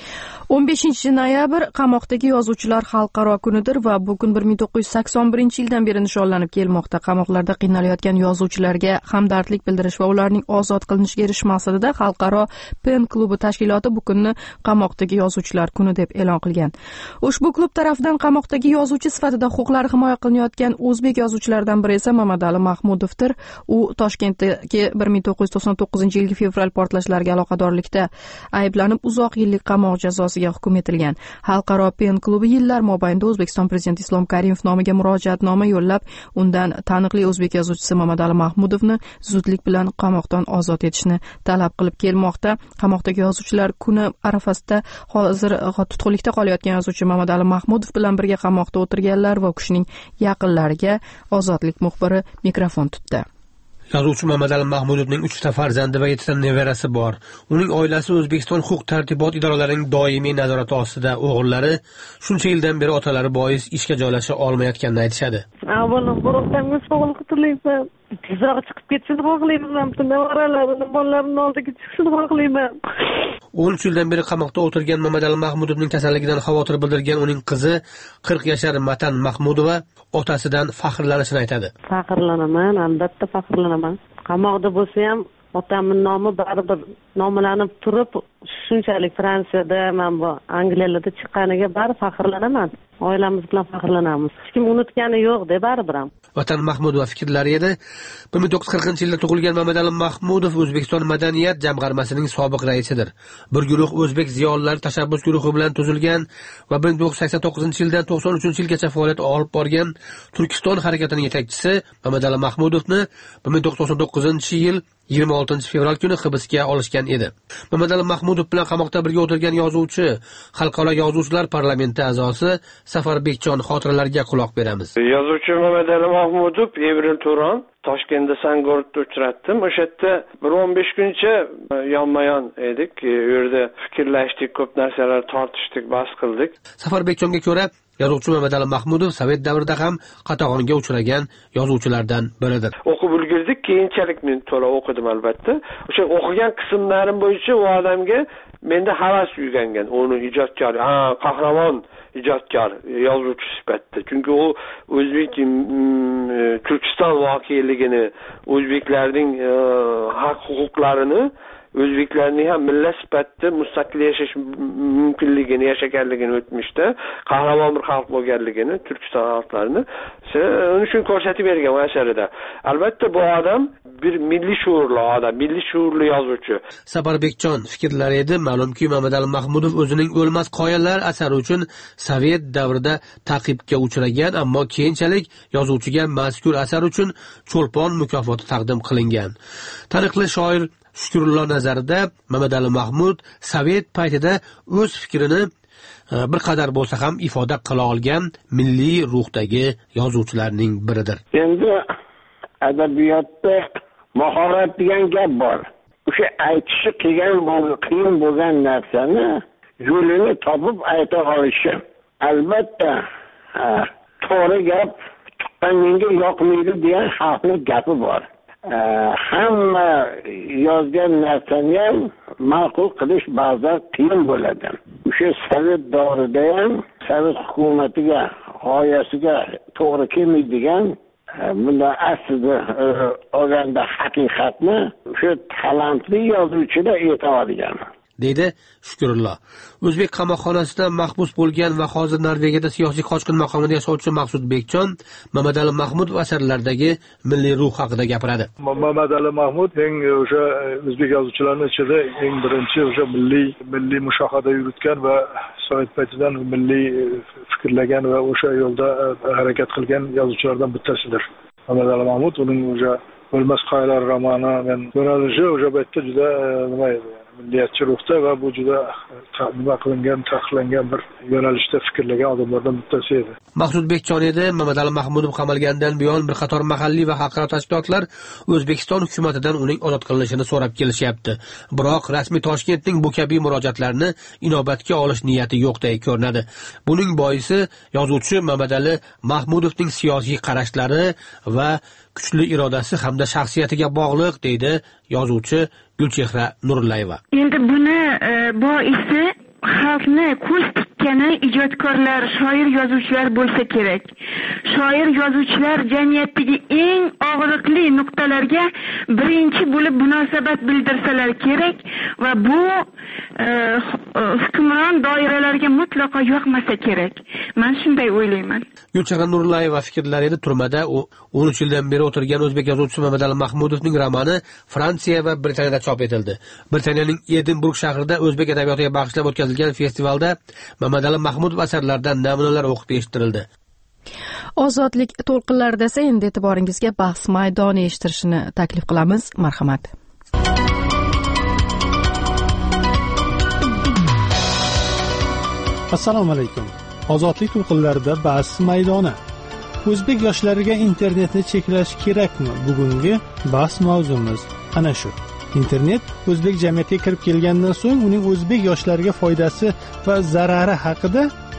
15 noyabr qamoqdagi yozuvchilar xalqaro kunidir va bu kun 1981-yildan beri nishonlanib kelmoqda. Qamoqlarda qiynalayotgan yozuvchilarga hamdardlik bildirish va ularning ozod qilinishiga erishish maqsadida xalqaro PEN klubi tashkiloti bu kunni qamoqdagi yozuvchilar kuni deb e'lon qilgan. Ushbu klub tomonidan qamoqdagi yozuvchi sifatida huquqlari himoya qilinayotgan o'zbek yozuvchilaridan biri esa Mamadali Mahmudovdir. U Toshkentdagi 1999-yilgi fevral portlashlariga aloqadorlikda ayblanib uzoq yillik qamoq jazosiga hukm etilgan. Xalqaro PEN klubi yillar mobaynida O'zbekiston prezidenti Islom Karimov nomiga murojaatnoma yo'llab, undan taniqli o'zbek yozuvchisi Mamadali Mahmudovni zudlik bilan qamoqdan ozod etishni talab qilib kelmoqda. Qamoqdagi yozuvchilar kuni arafasida hozir tutqunlikda qolayotgan yozuvchi Mamadali Mahmudov bilan birga qamoqda o'tirganlar va u kishining yaqinlariga Ozodlik muxbiri mikrofon tutdi. Yozuvchi Mamadali Mahmudovning 3 ta farzandi va 7 ta nevarasi bor. Uning oilasi O'zbekiston huquq-tartibot idoralarining doimiy nazorati ostida. O'g'illari shuncha yildan beri otalari bois ishga joylasha olmayotganini aytishadi. Avvalo bo'roqdan sog'liq tilayman. Tezroq chiqib ketishini xohlayman. Nevaralarim, bolalarimning oldiga chiqishini xohlayman. 13 yildan beri qamoqda o'tirgan Mamadali Mahmudovning kasalligidan xavotir bildirgan uning qizi 40 yashar Matan Mahmudova otasidan faxrlanishini aytadi. Faxrlanaman, albatta faxrlanaman. Qamoqda bo'lsa ham otamning nomi baribir nomlanib turib, shunchalik Fransiyada, men bu Angliyalarda chiqqaniga bari faxrlanaman. Oilamiz bilan faxrlanamiz. Hech kim unutgani yo'q-da baribir ham. Vatan Mahmudova fikrlari edi. 1940-yilda tug'ilgan Mamadali Mahmudov O'zbekiston madaniyat jamg'armasining sobiq raisidir. Bir guruh o'zbek ziyolilari tashabbus guruhi bilan tuzilgan va 1989-yildan 93-yilgacha faoliyat olib borgan Turkiston harakatining yetakchisi Mamadali Mahmudovni 1999-yil 26 fevral kuni hibsga olishgan edi. Mamadali Mahmudov bilan qamoqda birga o'tirgan yozuvchi, Xalqaro yozuvchilar parlamenti a'zosi Safar Bekjon xotiralariga quloq beramiz. Yozuvchi Mamadali Mahmudov Evril Turon Toshkentda Sangortda uchratdim. O'sha yerda 15 kuncha yonma-yon edik. U yerda fikrlashdik, ko'p narsalar tortishdik, bahs qildik. Safar Bekjonga ko'ra, yozuvchi Mamadali Mahmudov Sovet davrida ham qatag'onga uchragan yozuvchilardan biridir. O'qib ulgurdik, keyinchalik men to'la o'qidim albatta. O'sha o'qigan qismlarim bo'yicha u odamga menda havas uyg'ongan. Uni ijodkor, qahramon ijodkor, yozuvchi sifatida. Chunki u o'zbek Turkiston voqeligini, o'zbeklarning haq-huquqlarini, o'zbeklarning ham millat sifatida mustaqil yashash mumkinligini, yashaganligini o'tmishda qahramon bir xalq bo'lganligini, Turkiston xalqlarini o'sha uchun ko'rsatib bergan asarida. Albatta bu odam bir milliy shuurli odam, milliy shuurli yozuvchi. Safar Bekjon fikrlari edi. Ma'lumki, Mamadali Mahmudov o'zining O'lmas qoyalar asari uchun Sovet davrida ta'qibga uchragan, ammo keyinchalik yozuvchiga mazkur asar uchun Cho'lpon mukofoti taqdim qilingan. Taniqli shoir Shukrullo nazarida Mamadali Mahmud Sovet paytida o'z fikrini bir qadar bo'lsa ham ifoda qila olgan milliy ruhdagi yozuvchilarning biridir. Endi adabiyotda mahorat degan gap bor. O'sha aytishi qiyin bo'lgan narsani yo'lini topib ayta olishi. Albatta, to'g'ri gap tuqqanga yoqmaydi degan xalqning gapi bor. Hamma yozgan narsani ham ma'qul qilish ba'zan qiyin bo'ladi. O'sha Sovet davrida ham Sovet hukumatiga, g'oyasiga to'g'ri kelmaydigan, bunda aslida olganda haqiqatni o'sha talantli yozuvchilar ayta olgan. deydi Shukrullo. O'zbek qamoqxonasida mahbus bo'lgan va hozir Norvegiyada siyosiy qochqin maqomida yashovchi Maqsud Bekjon Mamadali Mahmudov asarlaridagi milliy ruh haqida gapiradi. Mamadali Mahmud eng o'sha o'zbek yozuvchilarining ichida eng birinchi o'sha milliy mushohada yuritgan va Sovet paytidan milliy fikrlagan va o'sha yo'lda harakat qilgan yozuvchilardan bittasidir. Mamadali Mahmud uning o'sha O'lmas qoyalar romani men yo'nalishi o'sha paytda juda nima edi? Milliyatchi ruhda va bu juda taqiqlangan bir yo'nalishda fikrlagan odamlardan bittasi edi. Maqsud Bekjon edi. Mamadali Mahmudov qamalgandan buyon bir qator mahalliy va xalqaro tashkilotlar O'zbekiston hukumatidan uning ozod qilinishini so'rab kelishyapti. Biroq rasmiy Toshkentning bu kabi murojaatlarni inobatga olish niyati yo'qdek ko'rinadi. Buning boisi yozuvchi Mamadali Mahmudovning siyosiy qarashlari va kuchli irodasi hamda shaxsiyatiga bog'liq, deydi yozuvchi Gulchehra Nurullayeva. Endi buni boisi xalqni ko'z tikkani ijodkorlar, shoir yozuvchilar bo'lsa kerak. Shoir yozuvchilar jamiyatdagi eng og'riqli nuqtalarga birinchi bo'lib munosabat bildirsalar kerak va bu hukmron doiralarga mutlaqo yoqmasa kerak. Men shunday o'ylayman. Gulchehra Nurullayeva fikrlari edi. Turmada 13 yildan beri o'tirgan o'zbek yozuvchisi Mamadali Mahmudovning romani Fransiya va Britaniyada chop etildi. Britaniyaning Edinburg shahrida o'zbek adabiyotiga bag'ishlab o'tkazilgan festivalda Mamadali Mahmudov asarlaridan namunalar o'qib eshittirildi. Ozodlik to'lqinlarida esa endi e'tiboringizga bahs maydoni eshittirishni taklif qilamiz. Marhamat. Assalomu alaykum. Ozodlik to'lqinlarida bahs maydoni. O'zbek yoshlariga internetni cheklash kerakmi? Bugungi bahs mavzumiz ana shu. Internet o'zbek jamiyatiga kirib kelgandan so'ng uning o'zbek yoshlariga foydasi va zarari haqida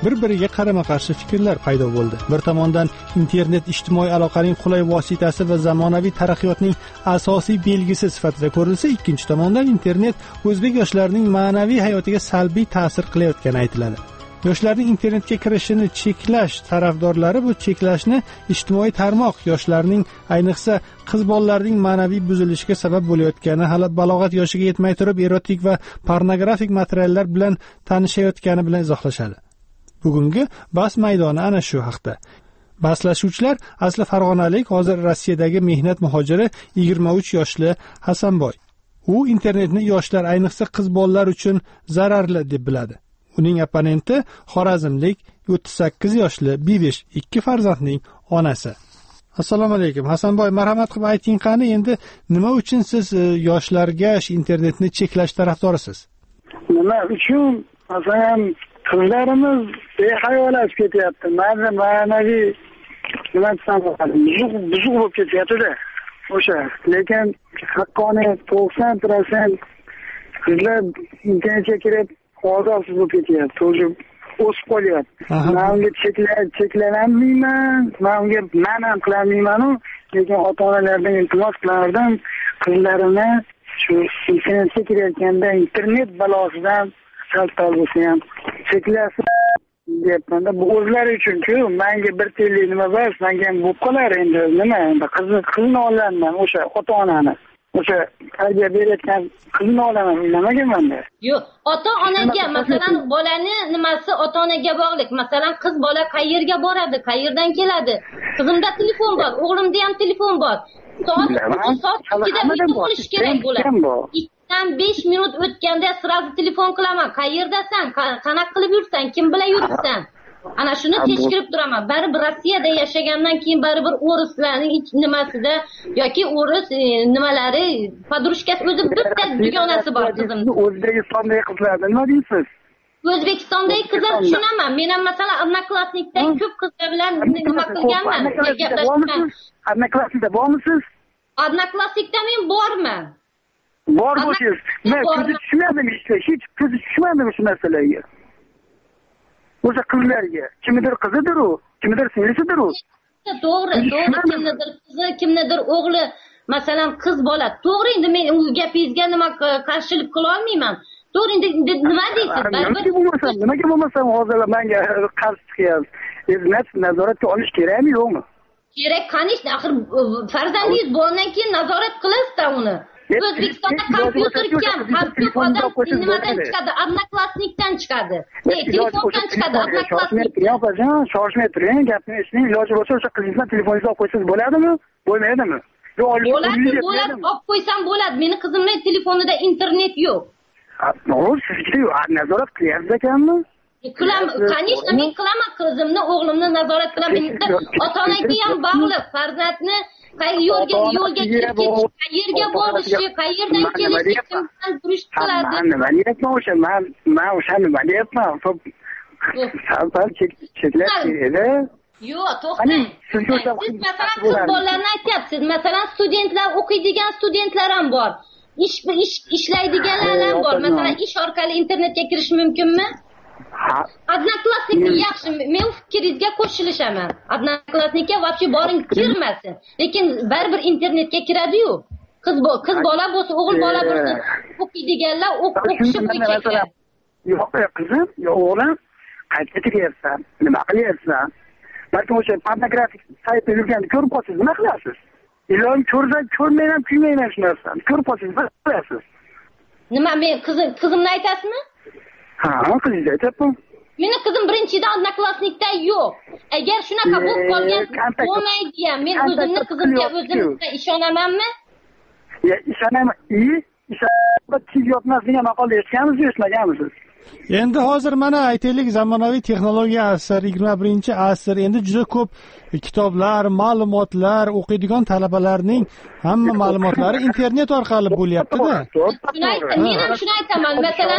bir-biriga qarama-qarshi fikrlar paydo bo'ldi. Bir tomondan internet ijtimoiy aloqaning qulay vositasi va zamonaviy taraqqiyotning asosiy belgisi sifatida ko'rilsa, ikkinchi tomondan internet o'zbek yoshlarining ma'naviy hayotiga salbiy ta'sir qilayotgani aytiladi. Yoshlarning internetga kirishini cheklash tarafdorlari bu cheklashni ijtimoiy tarmoq yoshlarning, ayniqsa qiz bolalarning ma'naviy buzilishiga sabab bo'layotgani, hali balog'at yoshiga yetmay turib erotik va pornografik materiallar bilan tanishayotgani bilan izohlashadi. Bugungi bahs maydoni ana shu haqda. Bahslashuvchilar asli farg'onalik, hozir Rossiyadagi mehnat muhojiri 23 yoshli Hasanboy. U internetni yoshlar, ayniqsa qiz bolalar uchun zararli deb biladi. Uning opponenti xorazmlik 38 yoshli Bibish, 2 farzandning onasi. Assalomu alaykum Hasanboy, marhamat qilib ayting, qani endi nima uchun siz yoshlarga internetni cheklash tarafdorisiz? Nima uchun? Masalan, qizlarimiz behayollashib ketyapti. Ma'naviy nima desam bo'ladi? Buzuq bo'lib ketyapti-da. O'sha, lekin haqqoniy 90% qizlar internetga kirib odobsiz bo'lib ketyapti. O'zi o'sib qolyapti. Men unga cheklanmayman, men unga ma'nan qilmayman-u, lekin ota-onalardan iltimos qilardim, qizlarini shu internetga kirayotganda internet balosidan sal-pal bo'lsa ham cheklasin deyapman-da. Bu o'zlari uchun-ku, menga bir tiyinlik nima emas, menga ham bo'lib qolar endi. Nima endi qizni olaman, o'sha ota-onani. O'sha tarbiya berayotgan qizni olaman, nemaga-manda? Yo'q, ota-onaga, masalan, bolani nimasi ota-onaga bog'liq. Masalan, qiz bola qayerga boradi, qayerdan keladi? Qizimda telefon bor, o'g'limda ham telefon bor. Soat 2da uyda bo'lish kerak bo'ladi. 5 minut o'tganda sразу telefon qilaman. Qayerdasan? Qanaqa qilib yursan? Kim bilan yuribsan? Ana shuni tekshirib turaman. Baribir Rossiyada yashagandan keyin baribir o'rislarning nimasida yoki o'ris nimalari podrushkasi o'zi bitta dugonasi bor qizimning. O'zbekistondagi qizlardan nima deysiz? O'zbekistondagi qizlar tushunaman. Men ham masalan Odnoklassnikda ko'p qizlar bilan nima qilganman. Odnoklassnikda bormisiz? Odnoklassnikda men borman. Bor bo'lsiz. Men ko'zi tushmadim hech ko'zi tushmadim shu masalaga. O'sha qizlarga kimdir qizidir u, kimdir singlisidir u. To'g'ri, kimdir qizi, kimdir o'g'li, masalan qiz bola. To'g'ri, endi men u gapingizga nima qarshilik qila olmayman. To'g'ri, endi nima deysiz? Nimaga bo'lmasam hozir menga qarshi chiqyapsiz. Nazoratga olish kerakmi, yo'qmi? Kerak, qaniydi, axir farzandingiz bo'lgandan keyin nazorat qilasizda uni. O'zbekistonda kompyuter kam, ko'p odam nimadan chiqadi? Odnoklassnikdan chiqadi. Telefondan chiqadi, Odnoklassnik. Shoshmay turing, gapni eshiting. Iloji bo'lsa o'sha qizingizni telefoningizni olib qo'ysangiz bo'ladimi? Bo'lmaydimi? Bo'ladi, olib qo'ysam bo'ladi. Meni qizimning telefonida internet yo'q. Sizga nazorat qilyapsiz ekanmi? Qaniydi, men qilaman qizimni, o'g'limni nazorat qilaman. Ota-onaga ham bog'liq, farzandni yo'lga kirib ketish, qayerga borishi, qayerdan kelishi, kim bilan turish qiladi. Nima deyapman o'sha? Men o'sha nima deyapman? Sal cheklash edi. Yo'q, to'xtang. Siz masalan qiz bolalarni aytyapsiz. Masalan, studentlar, o'qiydigan studentlar ham bor. Ishlaydiganlar ham bor. Masalan, ish orqali internetga kirish mumkinmi? Odnoklassnikka yaxshi, men fikringizga qo'shilishaman. Odnoklassnikka вообще boring kirmasin. Lekin baribir internetga kiradi-yu. Qiz bola bo'lsa, o'g'il bola bo'lsa, o'qiydiganlar o'qishi bo'yicha kiradi. Yo'q, qizim, yo'q o'g'lim, qayerga kiryapsan? Nima qilyapsan? Balki o'sha pornografik saytda yurganda ko'rib qolsangiz, nima qilasiz? Iloyim ko'rmayman, kuymayman shu narsani. Ko'rib qolsangiz, nima qilasiz? Nima, men qizimni aytasizmi? Ha, qizingizni aytyapman. Meni qizim birinchidan Odnoklassnikda yo'q. Agar shunaqa bo'lib qolgan bo'lmaydi ham. Men o'zimni qizimga o'zimga ishonamanmi? Ishonaman. Tiz yotmasligiga maqolda eshitganmisiz, eshitmaganmisiz? Endi hozir mana aytaylik, zamonaviy texnologiya asr, 21-asr, endi juda ko'p kitoblar, ma'lumotlar, o'qiydigan talabalarning hamma ma'lumotlari internet orqali bo'lyapti-da. Men ham shuni aytaman. Masalan,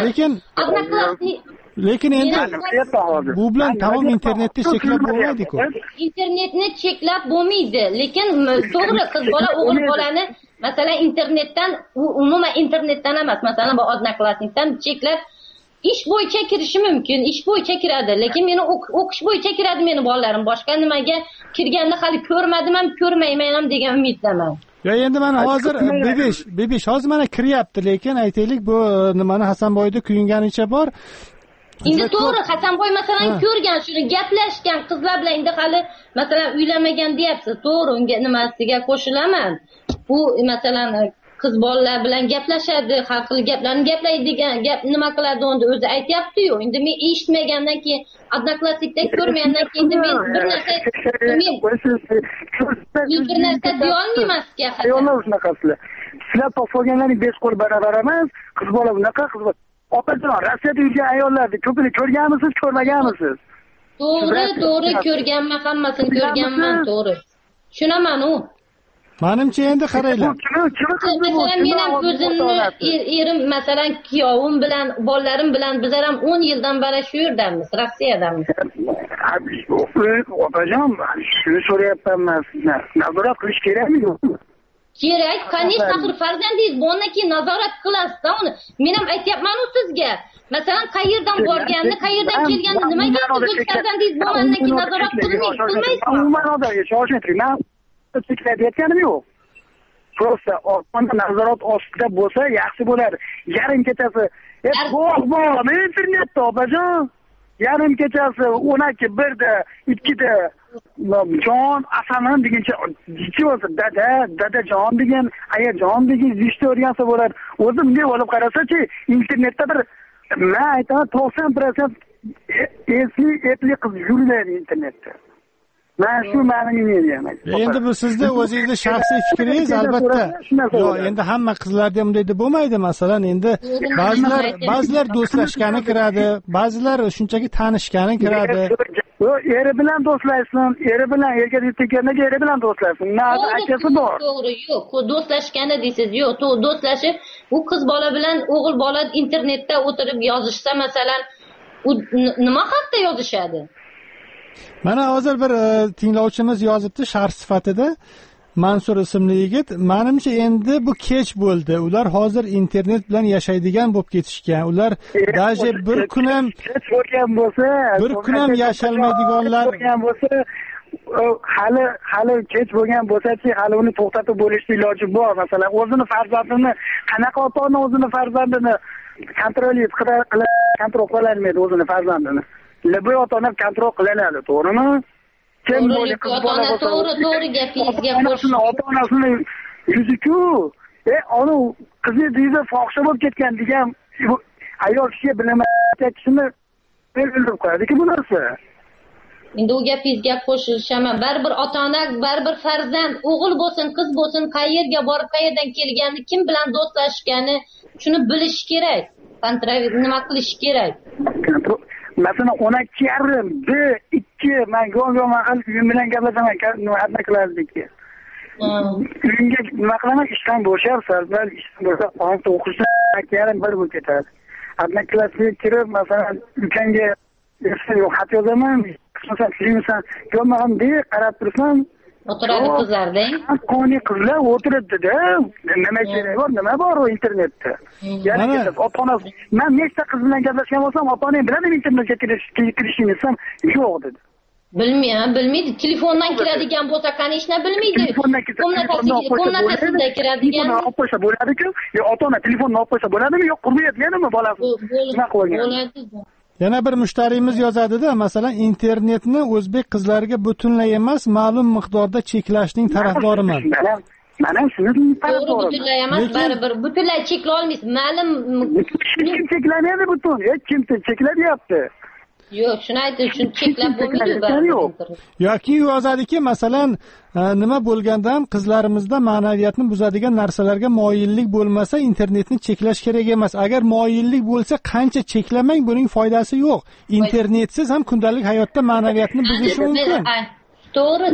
lekin endi bu bilan tamom internetni cheklab bo'lmaydi-ku. Internetni cheklab bo'lmaydi, lekin to'g'ri, qiz bola, o'g'il bolani masalan internetdan, umuman internetdan emas, masalan bu Odnoklassnikdan cheklab ish bo'yicha kirishi mumkin, ish bo'yicha kiradi, lekin meni o'qish bo'yicha kiradi meni bolalarim. Boshqa nimaga kirganini hali ko'rmadim ham, ko'rmayman ham degan umiddaman. Ya endi mana hozir bebish hozir mana kiryapti, lekin aytaylik bu nimani Hasanboyda kuyunganicha bor. Endi to'g'ri, Hasanboy masalan ko'rgan, shuni gaplashgan qizlar bilan endi hali masalan uylanmagan deyapsiz. To'g'ri, unga nimasiga qo'shilaman. Bu masalan qiz bolalar bilan gaplashadi, har xil gaplarni gaplaydigan, gap nima qiladi unda o'zi aytayapti-yu. Endi men eshitmagandan keyin, odnoklassnikda ko'rmagandan keyin men bir narsa deya olmayman sizga. Yo'q, shunaqasizlar. Sizlar topganlarning 5 qo'l barobar emas, qiz bola bunaqa qiz bola. Opajon, Rossiyada yurgan ayollarni ko'pini ko'rganmisiz, ko'rmaganmisiz? To'g'ri, ko'rganman, hammasini ko'rganman, to'g'ri. Tushunaman-u. Menimcha endi qaranglar. Masalan, men ham o'zimni erim, masalan, kuyovim bilan, bolalarim bilan bizlar ham 10 yildan beri shu yerdamiz, Rossiyadamiz. Opajon, shuni so'rayapman sizdan. Nazorat qilish kerakmi, yo'qmi? Kerak, конечно, axir farzandingiz bo'lgandan keyin nazorat qilasiz-da uni. Men ham aytayapman-ku sizga. Masalan, qayerdan borganini, qayerdan kelganini, nimaga o'z farzandingiz bo'lgandan keyin nazorat qilmaysizmi? Umuman odamga shoshilmaylik. Men aytganim yo'q. Просто onda nazorat ostida bo'lsa yaxshi bo'ladi. Yarim kechasi, bor, internetda opajon. Yarim kechasi 12, 1da, 2da jon asaman degancha bo'lsa dadajon degan, ayajon degan zishni o'rgansa bo'ladi. O'zi bunday olib qarasachi, internetda bir men aytaman 90% esli qiz yurmaydi internetda. Men shu ma'noni endi bu sizning o'zingizning shaxsiy fikringiz albatta. Yo'q, endi hamma qizlarda ham bunday bo'lmaydi. Masalan, endi ba'zilar do'stlashgani kiradi, ba'zilar shunchaki tanishgani kiradi. Yo'q, eri bilan do'stlaşsin, eri bilan erga tekaniga eri bilan do'stlaşsin. Na'zi akasi bor. To'g'ri, yo'q, do'stlashgani deysiz. Yo'q, do'stlashib, u qiz bola bilan o'g'il bola internetda o'tirib yozishsa, masalan, u nima haqda yozishadi? Mana hozir bir tinglovchimiz yozibdi sharh sifatida. Mansur ismli yigit, menimcha endi bu kech bo'ldi. Ular hozir internet bilan yashaydigan bo'lib ketishgan. Ular даже bir kun ham kech bo'lgan bo'lsa, bir kun ham yashalmaydiganlar bo'lsa, hali kech bo'lgan bo'lsa-chi, hali uni to'xtatib bo'lishni iloji bor. Masalan, o'zini farzandini qanaqa ota-ona o'zini farzandini kontrol qila olmaydi o'zini farzandini. Lebi ota-ona kontrol qilinadi, to'g'rimi? Kim bo'ldi qiz bola bo'lsa, to'g'ri gapingizga qo'shilib. Ota-onasini yuzi-ku, onu qizi deydi fohisha bo'lib ketgan degan ayol kishiga bilamayotgan kishini o'ldirib qo'yadi-ku bu narsa. Endi u gapingizga qo'shilishaman. Baribir ota-ona, baribir farzand, o'g'il bo'lsin, qiz bo'lsin, qayerga borib, qayerdan kelgani, kim bilan do'stlashgani, shuni bilish kerak. Nima qilish kerak? Masalan, 12:30, 2 men go'ng uyim bilan gaplashaman, nima qilardiki. Uyimga nima qilaman, ishdan bo'shab, sarflar ishdan bo'shab, qonda o'qishdan 2:30 1 bo'lib ketadi. Odnoklassnikka kirib, masalan, ukangga yo'q xat yozaman, masalan, filmsan, ko'rmag'am deb qarab tursam, o'tiradi qizlarda. Qoni qizlar o'tiribdi-da. Nima kerak bor, nima bor o internetda? Ya'ni ota-onasi, men nechta qiz bilan gaplashgan bo'lsam, ota-onam bilan internetga kirishni desam, yo'q dedi. Bilmaydi. Telefondan kiradigan bo'lsa, qanishni bilmaydi. Komnatasida kiradigan. Olib qo'ysa bo'ladi-ku. Ota-ona telefonni olib qo'ysa bo'ladimi? Yo'q, qurmayotganmi bolasi? Nima qilgan? Bo'ladi. Yana bir mushtariyimiz yozadi-da, masalan, internetni o'zbek qizlariga butunlay emas, ma'lum miqdorda cheklashning tarafdoriman. Mana shuni to'g'ri, butunlay emas, baribir butunlay chekla olmaysiz. Ma'lum kim cheklamaydi butun, kim chekladyapti? Yo'q, shuni aytib, shuni cheklab bo'lmaydi. Yoki yozadiki, masalan, nima bo'lganda ham qizlarimizda ma'naviyatni buzadigan narsalarga moyillik bo'lmasa, internetni cheklash kerak emas. Agar moyillik bo'lsa, qancha cheklamang, buning foydasi yo'q. Internetsiz ham kundalik hayotda ma'naviyatni buzishi mumkin. To'g'ri.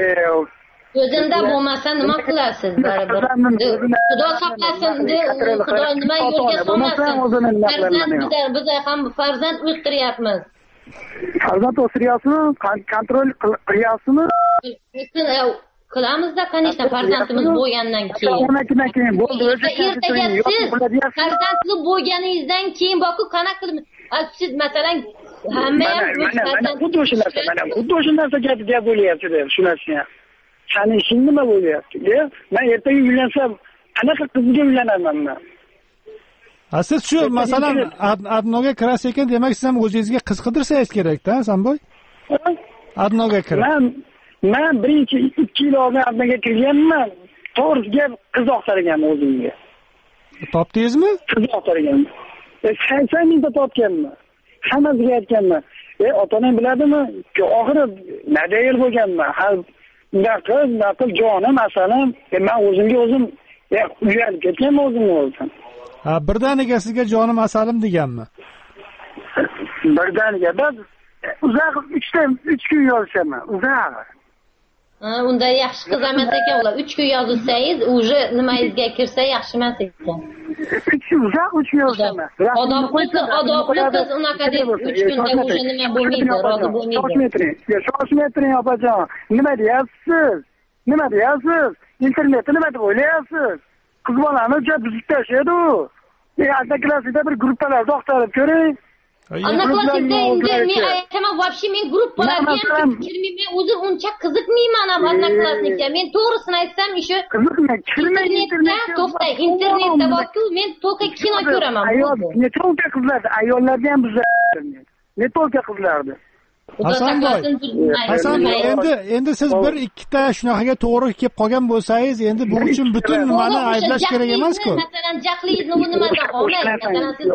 O'zinda bo'lmasa nima qilasiz baribir? Xudo saqlasin, Xudo nima yo'lga solmasin. Farzand biz ham farzand o'stiryapmiz. Farzand o'stiryapsizmi? Kontrol qilyapsizmi? qilamizda, конечно, farzandimiz bo'lgandan keyin. O'nakidan keyin bo'ldi. Ertaga siz farzandli bo'lganingizdan keyin boku qanaqa qilib siz masalan hamma ham xuddi o'sha narsa gap bo'lyapti-da, shu narsa. Sani ishing nima bo'lyapti? Men ertaga uylansam, qanaqa qizga uylanaman men? Siz shu masalan Adnoga kirasiz ekan, demak siz ham o'zingizga qiz qidirsangiz kerak-da, Hasanboy? Adnoga kirib. Men birinchi 2 yil oldin Adnoga kirganman. To'g'ri gap qiz oqtarganman o'zimga. Topdingizmi? Qiz oqtarganman. 80 mingta topganman. Hammasiga aytganman. Ota-onang biladimi? Oxiri nadayil bo'lganman. Naql jonim, asalim. Men o'zimga o'zim uyalib ketganman o'zimga o'zim. Birdaniga sizga jonim asalim deganmi? Birdaniga. Biz uzoq 3 kun yozishaman. Uzoq. Unda yaxshi qiz emas ekan ular. 3 kun yozsangiz, уже nimangizga kirsa yaxshi emas ekan. Uzoq 3 kun yozishaman. Odobli qiz unaqa deb 3 kunda уже nima bo'lmaydi, rozi bo'lmaydi. Shoshmetring opajon. Nima deyapsiz? Internetni nima deb o'ylayapsiz? Qiz bolani juda buzib tashlaydi u. Adaklasida bir gruppalarda oqtarib ko'ring. Одноклассникda endi men aytaman, вообще men gruppalarga ham kirmayman, o'zim uncha qiziqmayman Одноклассникka. Men to'g'risini aytsam, o'sha internetda borku, men to'ka kino ko'raman. Ne to'ka qizlarni, ayollarga ham buzadi. Ne to'ka qizlarni. Hasanboy, endi siz bir ikkita shunaqaga to'g'ri kelib qolgan bo'lsangiz, endi bu uchun butun nimani ayblash kerak emas-ku. Masalan, jaqlingizni nimadan olmang. Masalan, siz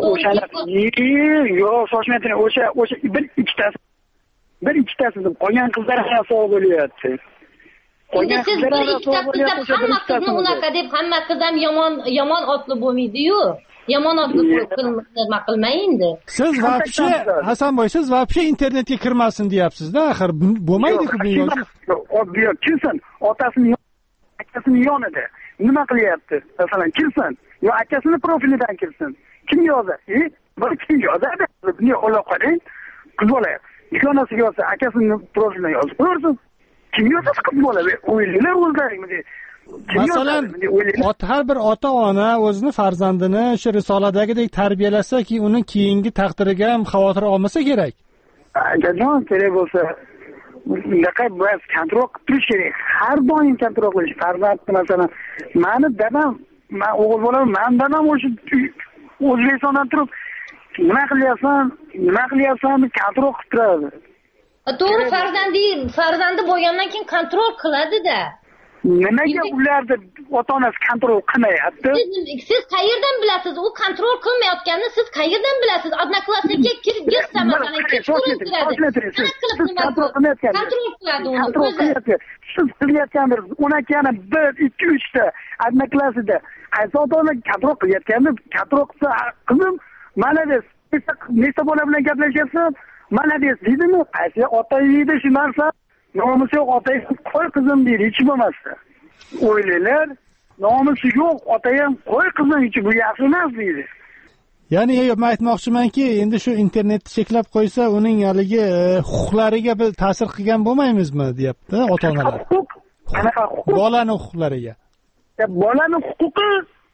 yo'q, shoshmetring, o'sha bir ikkitasi deb qolgan qizlar ham savol bo'lyapti. Endi siz bir ikkita qizlar hamma qizni unaqa deb, hamma qiz ham yomon otli bo'lmaydi-yu. Yomon otli nima qilmang endi. Siz вообще Hasanboy, siz вообще internetga kirmasin deyapsiz-da, axir bo'lmaydi-ku bu yo'l. Yo'q, kirsin, akasini yonida. Nima qilyapti? Masalan, kirsin, yo akasini profilidan kirsin. Kim yozadi? Kim yozadi? Buni olib qo'ying. Qiz bola. Yonasiga yozsa, akasini profilidan yozib qo'ysin. Kim yozadi qiz bola? O'ylaylar o'zlaringmi? Masalan, har bir ota-ona o'zini farzandini o'sha risoladagidek tarbiyalasa-ki, uni keyingi taqdiriga ham xavotir olmasa kerak. Akajon, kerak bo'lsa, bunaqa biz kontrol qilib turish kerak. Har doim kontrol qilish. Farzandni masalan, meni dadam, men o'g'il bolam, men dadam o'sha O'zbekistondan turib, nima qilyapsan, kontrol qilib turadi. To'g'ri, farzandi bo'lgandan keyin kontrol qiladi-da. Nimaga ularni ota-onasi kontrol qilmayapti? Siz qayerdan bilasiz? U kontrol qilmayotganini siz qayerdan bilasiz? Odnoklassnikka kirgizsa masalan, kontrol qiladi. Kontrol qiladi uni. Siz qilayotgandir, 12ni 1, 2, 3 ta odnoklassida qaysi ota-ona kontrol qilayotganini kontrol qilsa, qizim, malades, nechta bola bilan gaplashyapsan? Malades deydimi? Qaysi ota yeydi shu narsa? Nomusi yo'q, otay qo'y qizim deydi, hech bo'lmasa. O'ylaylar, nomusi yo'q, otayam qo'y qizim ichi bu yaxshi emas deydi. Ya'ni men aytmoqchimanki, endi shu internetni cheklab qo'ysa, uning haligi huquqlariga bir ta'sir qilgan bo'lmaymizmi, deyapti ota-onalar. Qanaqa huquq? Bolani huquqlariga. Bolani huquqi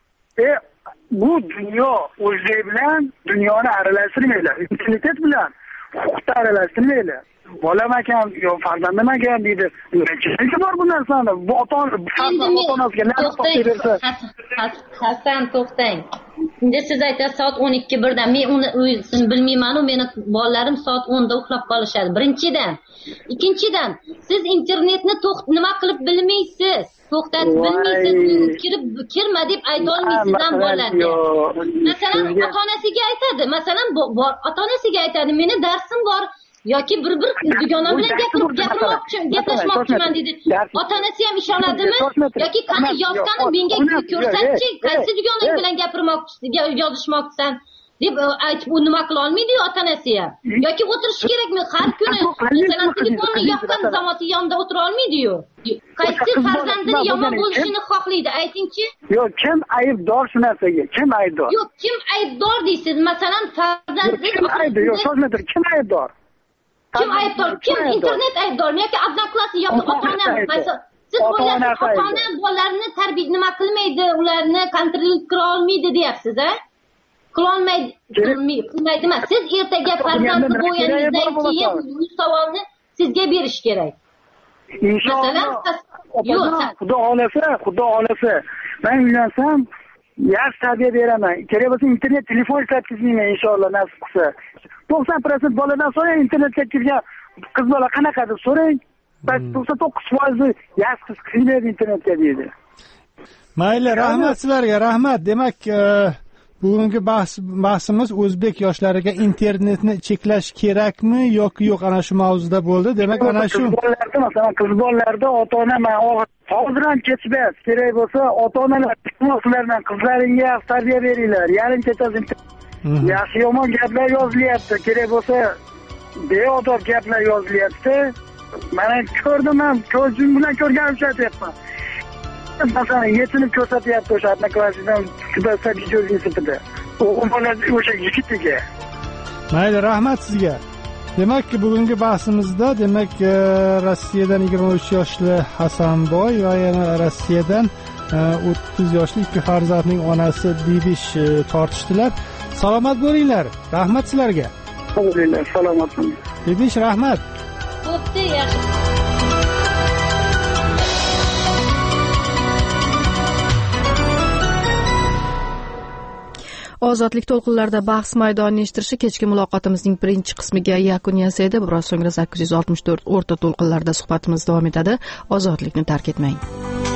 bu dunyo o'zlari bilan dunyoni aralashtirmaylar. Internet bilan huquqni aralashtirmaylar. Bolam akam yo farzandim akam deydi. Nima bor bu narsani? Bu ota-onasiga nima bersa? Hasan, to'xtang. Endi siz aytasiz soat 12:01 dan. Men uni o'zim bilmayman-u, meni bolalarim soat 10 da uxlab qolishadi. Birinchidan. Ikkinchidan, siz internetni nima qilib bilmaysiz. To'xtatib bilmaysiz, kirma deb ayta olmaysiz ham bolalarga. Masalan, ota-onasiga aytadi. Masalan, ota-onasiga aytadi, meni darsim bor. Yoki bir dugonam bilan gaplashmoqchiman dedi. Ota-onasi ham ishonadimi? Yoki qani yozgani menga ko'rsatchi, qaysi dugonang bilan yozishmoqchisan deb aytib, u nima qila olmaydi-yu ota-onasi ham. Yoki o'tirish kerakmi? Har kuni masalan telefonni yoqqan zamoti yonida o'tira olmaydi-yu. Qaysi farzandini yomon bo'lishini xohlaydi, aytingchi? Yo'q, kim aybdor shu narsaga? Kim aybdor? Yo'q, kim aybdor deysiz? Masalan, farzandingiz Yo'q, shoshmetr, kim aybdor? Kim aybdor? Kim internet aybdor? Yoki odnoklassnik yoki ota-onam? siz o'ylaysiz ota-ona bolalarni nima qilmaydi, ularni kontrol qila olmaydi deyapsiz, a? Qilmaydi emas. Siz ertaga farzandni bo'yganingizdan keyin bu savolni sizga berish kerak. Inshaalloh. Xudo xolasa, men uylansam yaxshi tarbiya beraman. Kerak bo'lsa internet telefon ishlatkizmayman inshaalloh nasib qilsa. 90% boladan so'rang internetga kirgan qiz bola qanaqa deb so'rang. 99% yaxshi qiz kirmaydi internetga deydi. Mayli, rahmat sizlarga, rahmat. Demak, bugungi bahsimiz o'zbek yoshlariga internetni cheklash kerakmi yoki yo'q, ana shu mavzuda bo'ldi. Demak, ana shu masalan qiz bolalarda ota-ona hozir ham kechmas. Kerak bo'lsa ota-onalar sizlardan qizlaringga yaxshi tarbiya beringlar. Yarim kechasi yaxshi yomon gaplar yozilyapti. Kerak bo'lsa beodob gaplar yozilyapti. Mana ko'rdim ham, ko'zim bilan ko'rganimcha aytyapman. Masalan, yetinib ko'rsatyapti o'sha Odnoklassnikdan kutasa videoning sitida. O'g'il bola o'sha yigitiga. Mayli, rahmat sizga. Demak, bugungi bahsimizda Rossiyadan 23 yoshli Hasanboy va yana Rossiyadan 30 yoshli ikki farzandning onasi Bibish tortishdilar. Salomat bo'linglar. Rahmat sizlarga. Alhamdulillah, salomat bo'ling. Bibish, rahmat. Bo'pti, yaxshi. Ozodlik to'lqinlarida bahs maydonini eshittirishi kechki muloqotimizning birinchi qismiga yakun yasaydi. Biroz so'ngra 864 o'rta to'lqinlarda suhbatimiz davom etadi. Ozodlikni tark etmang.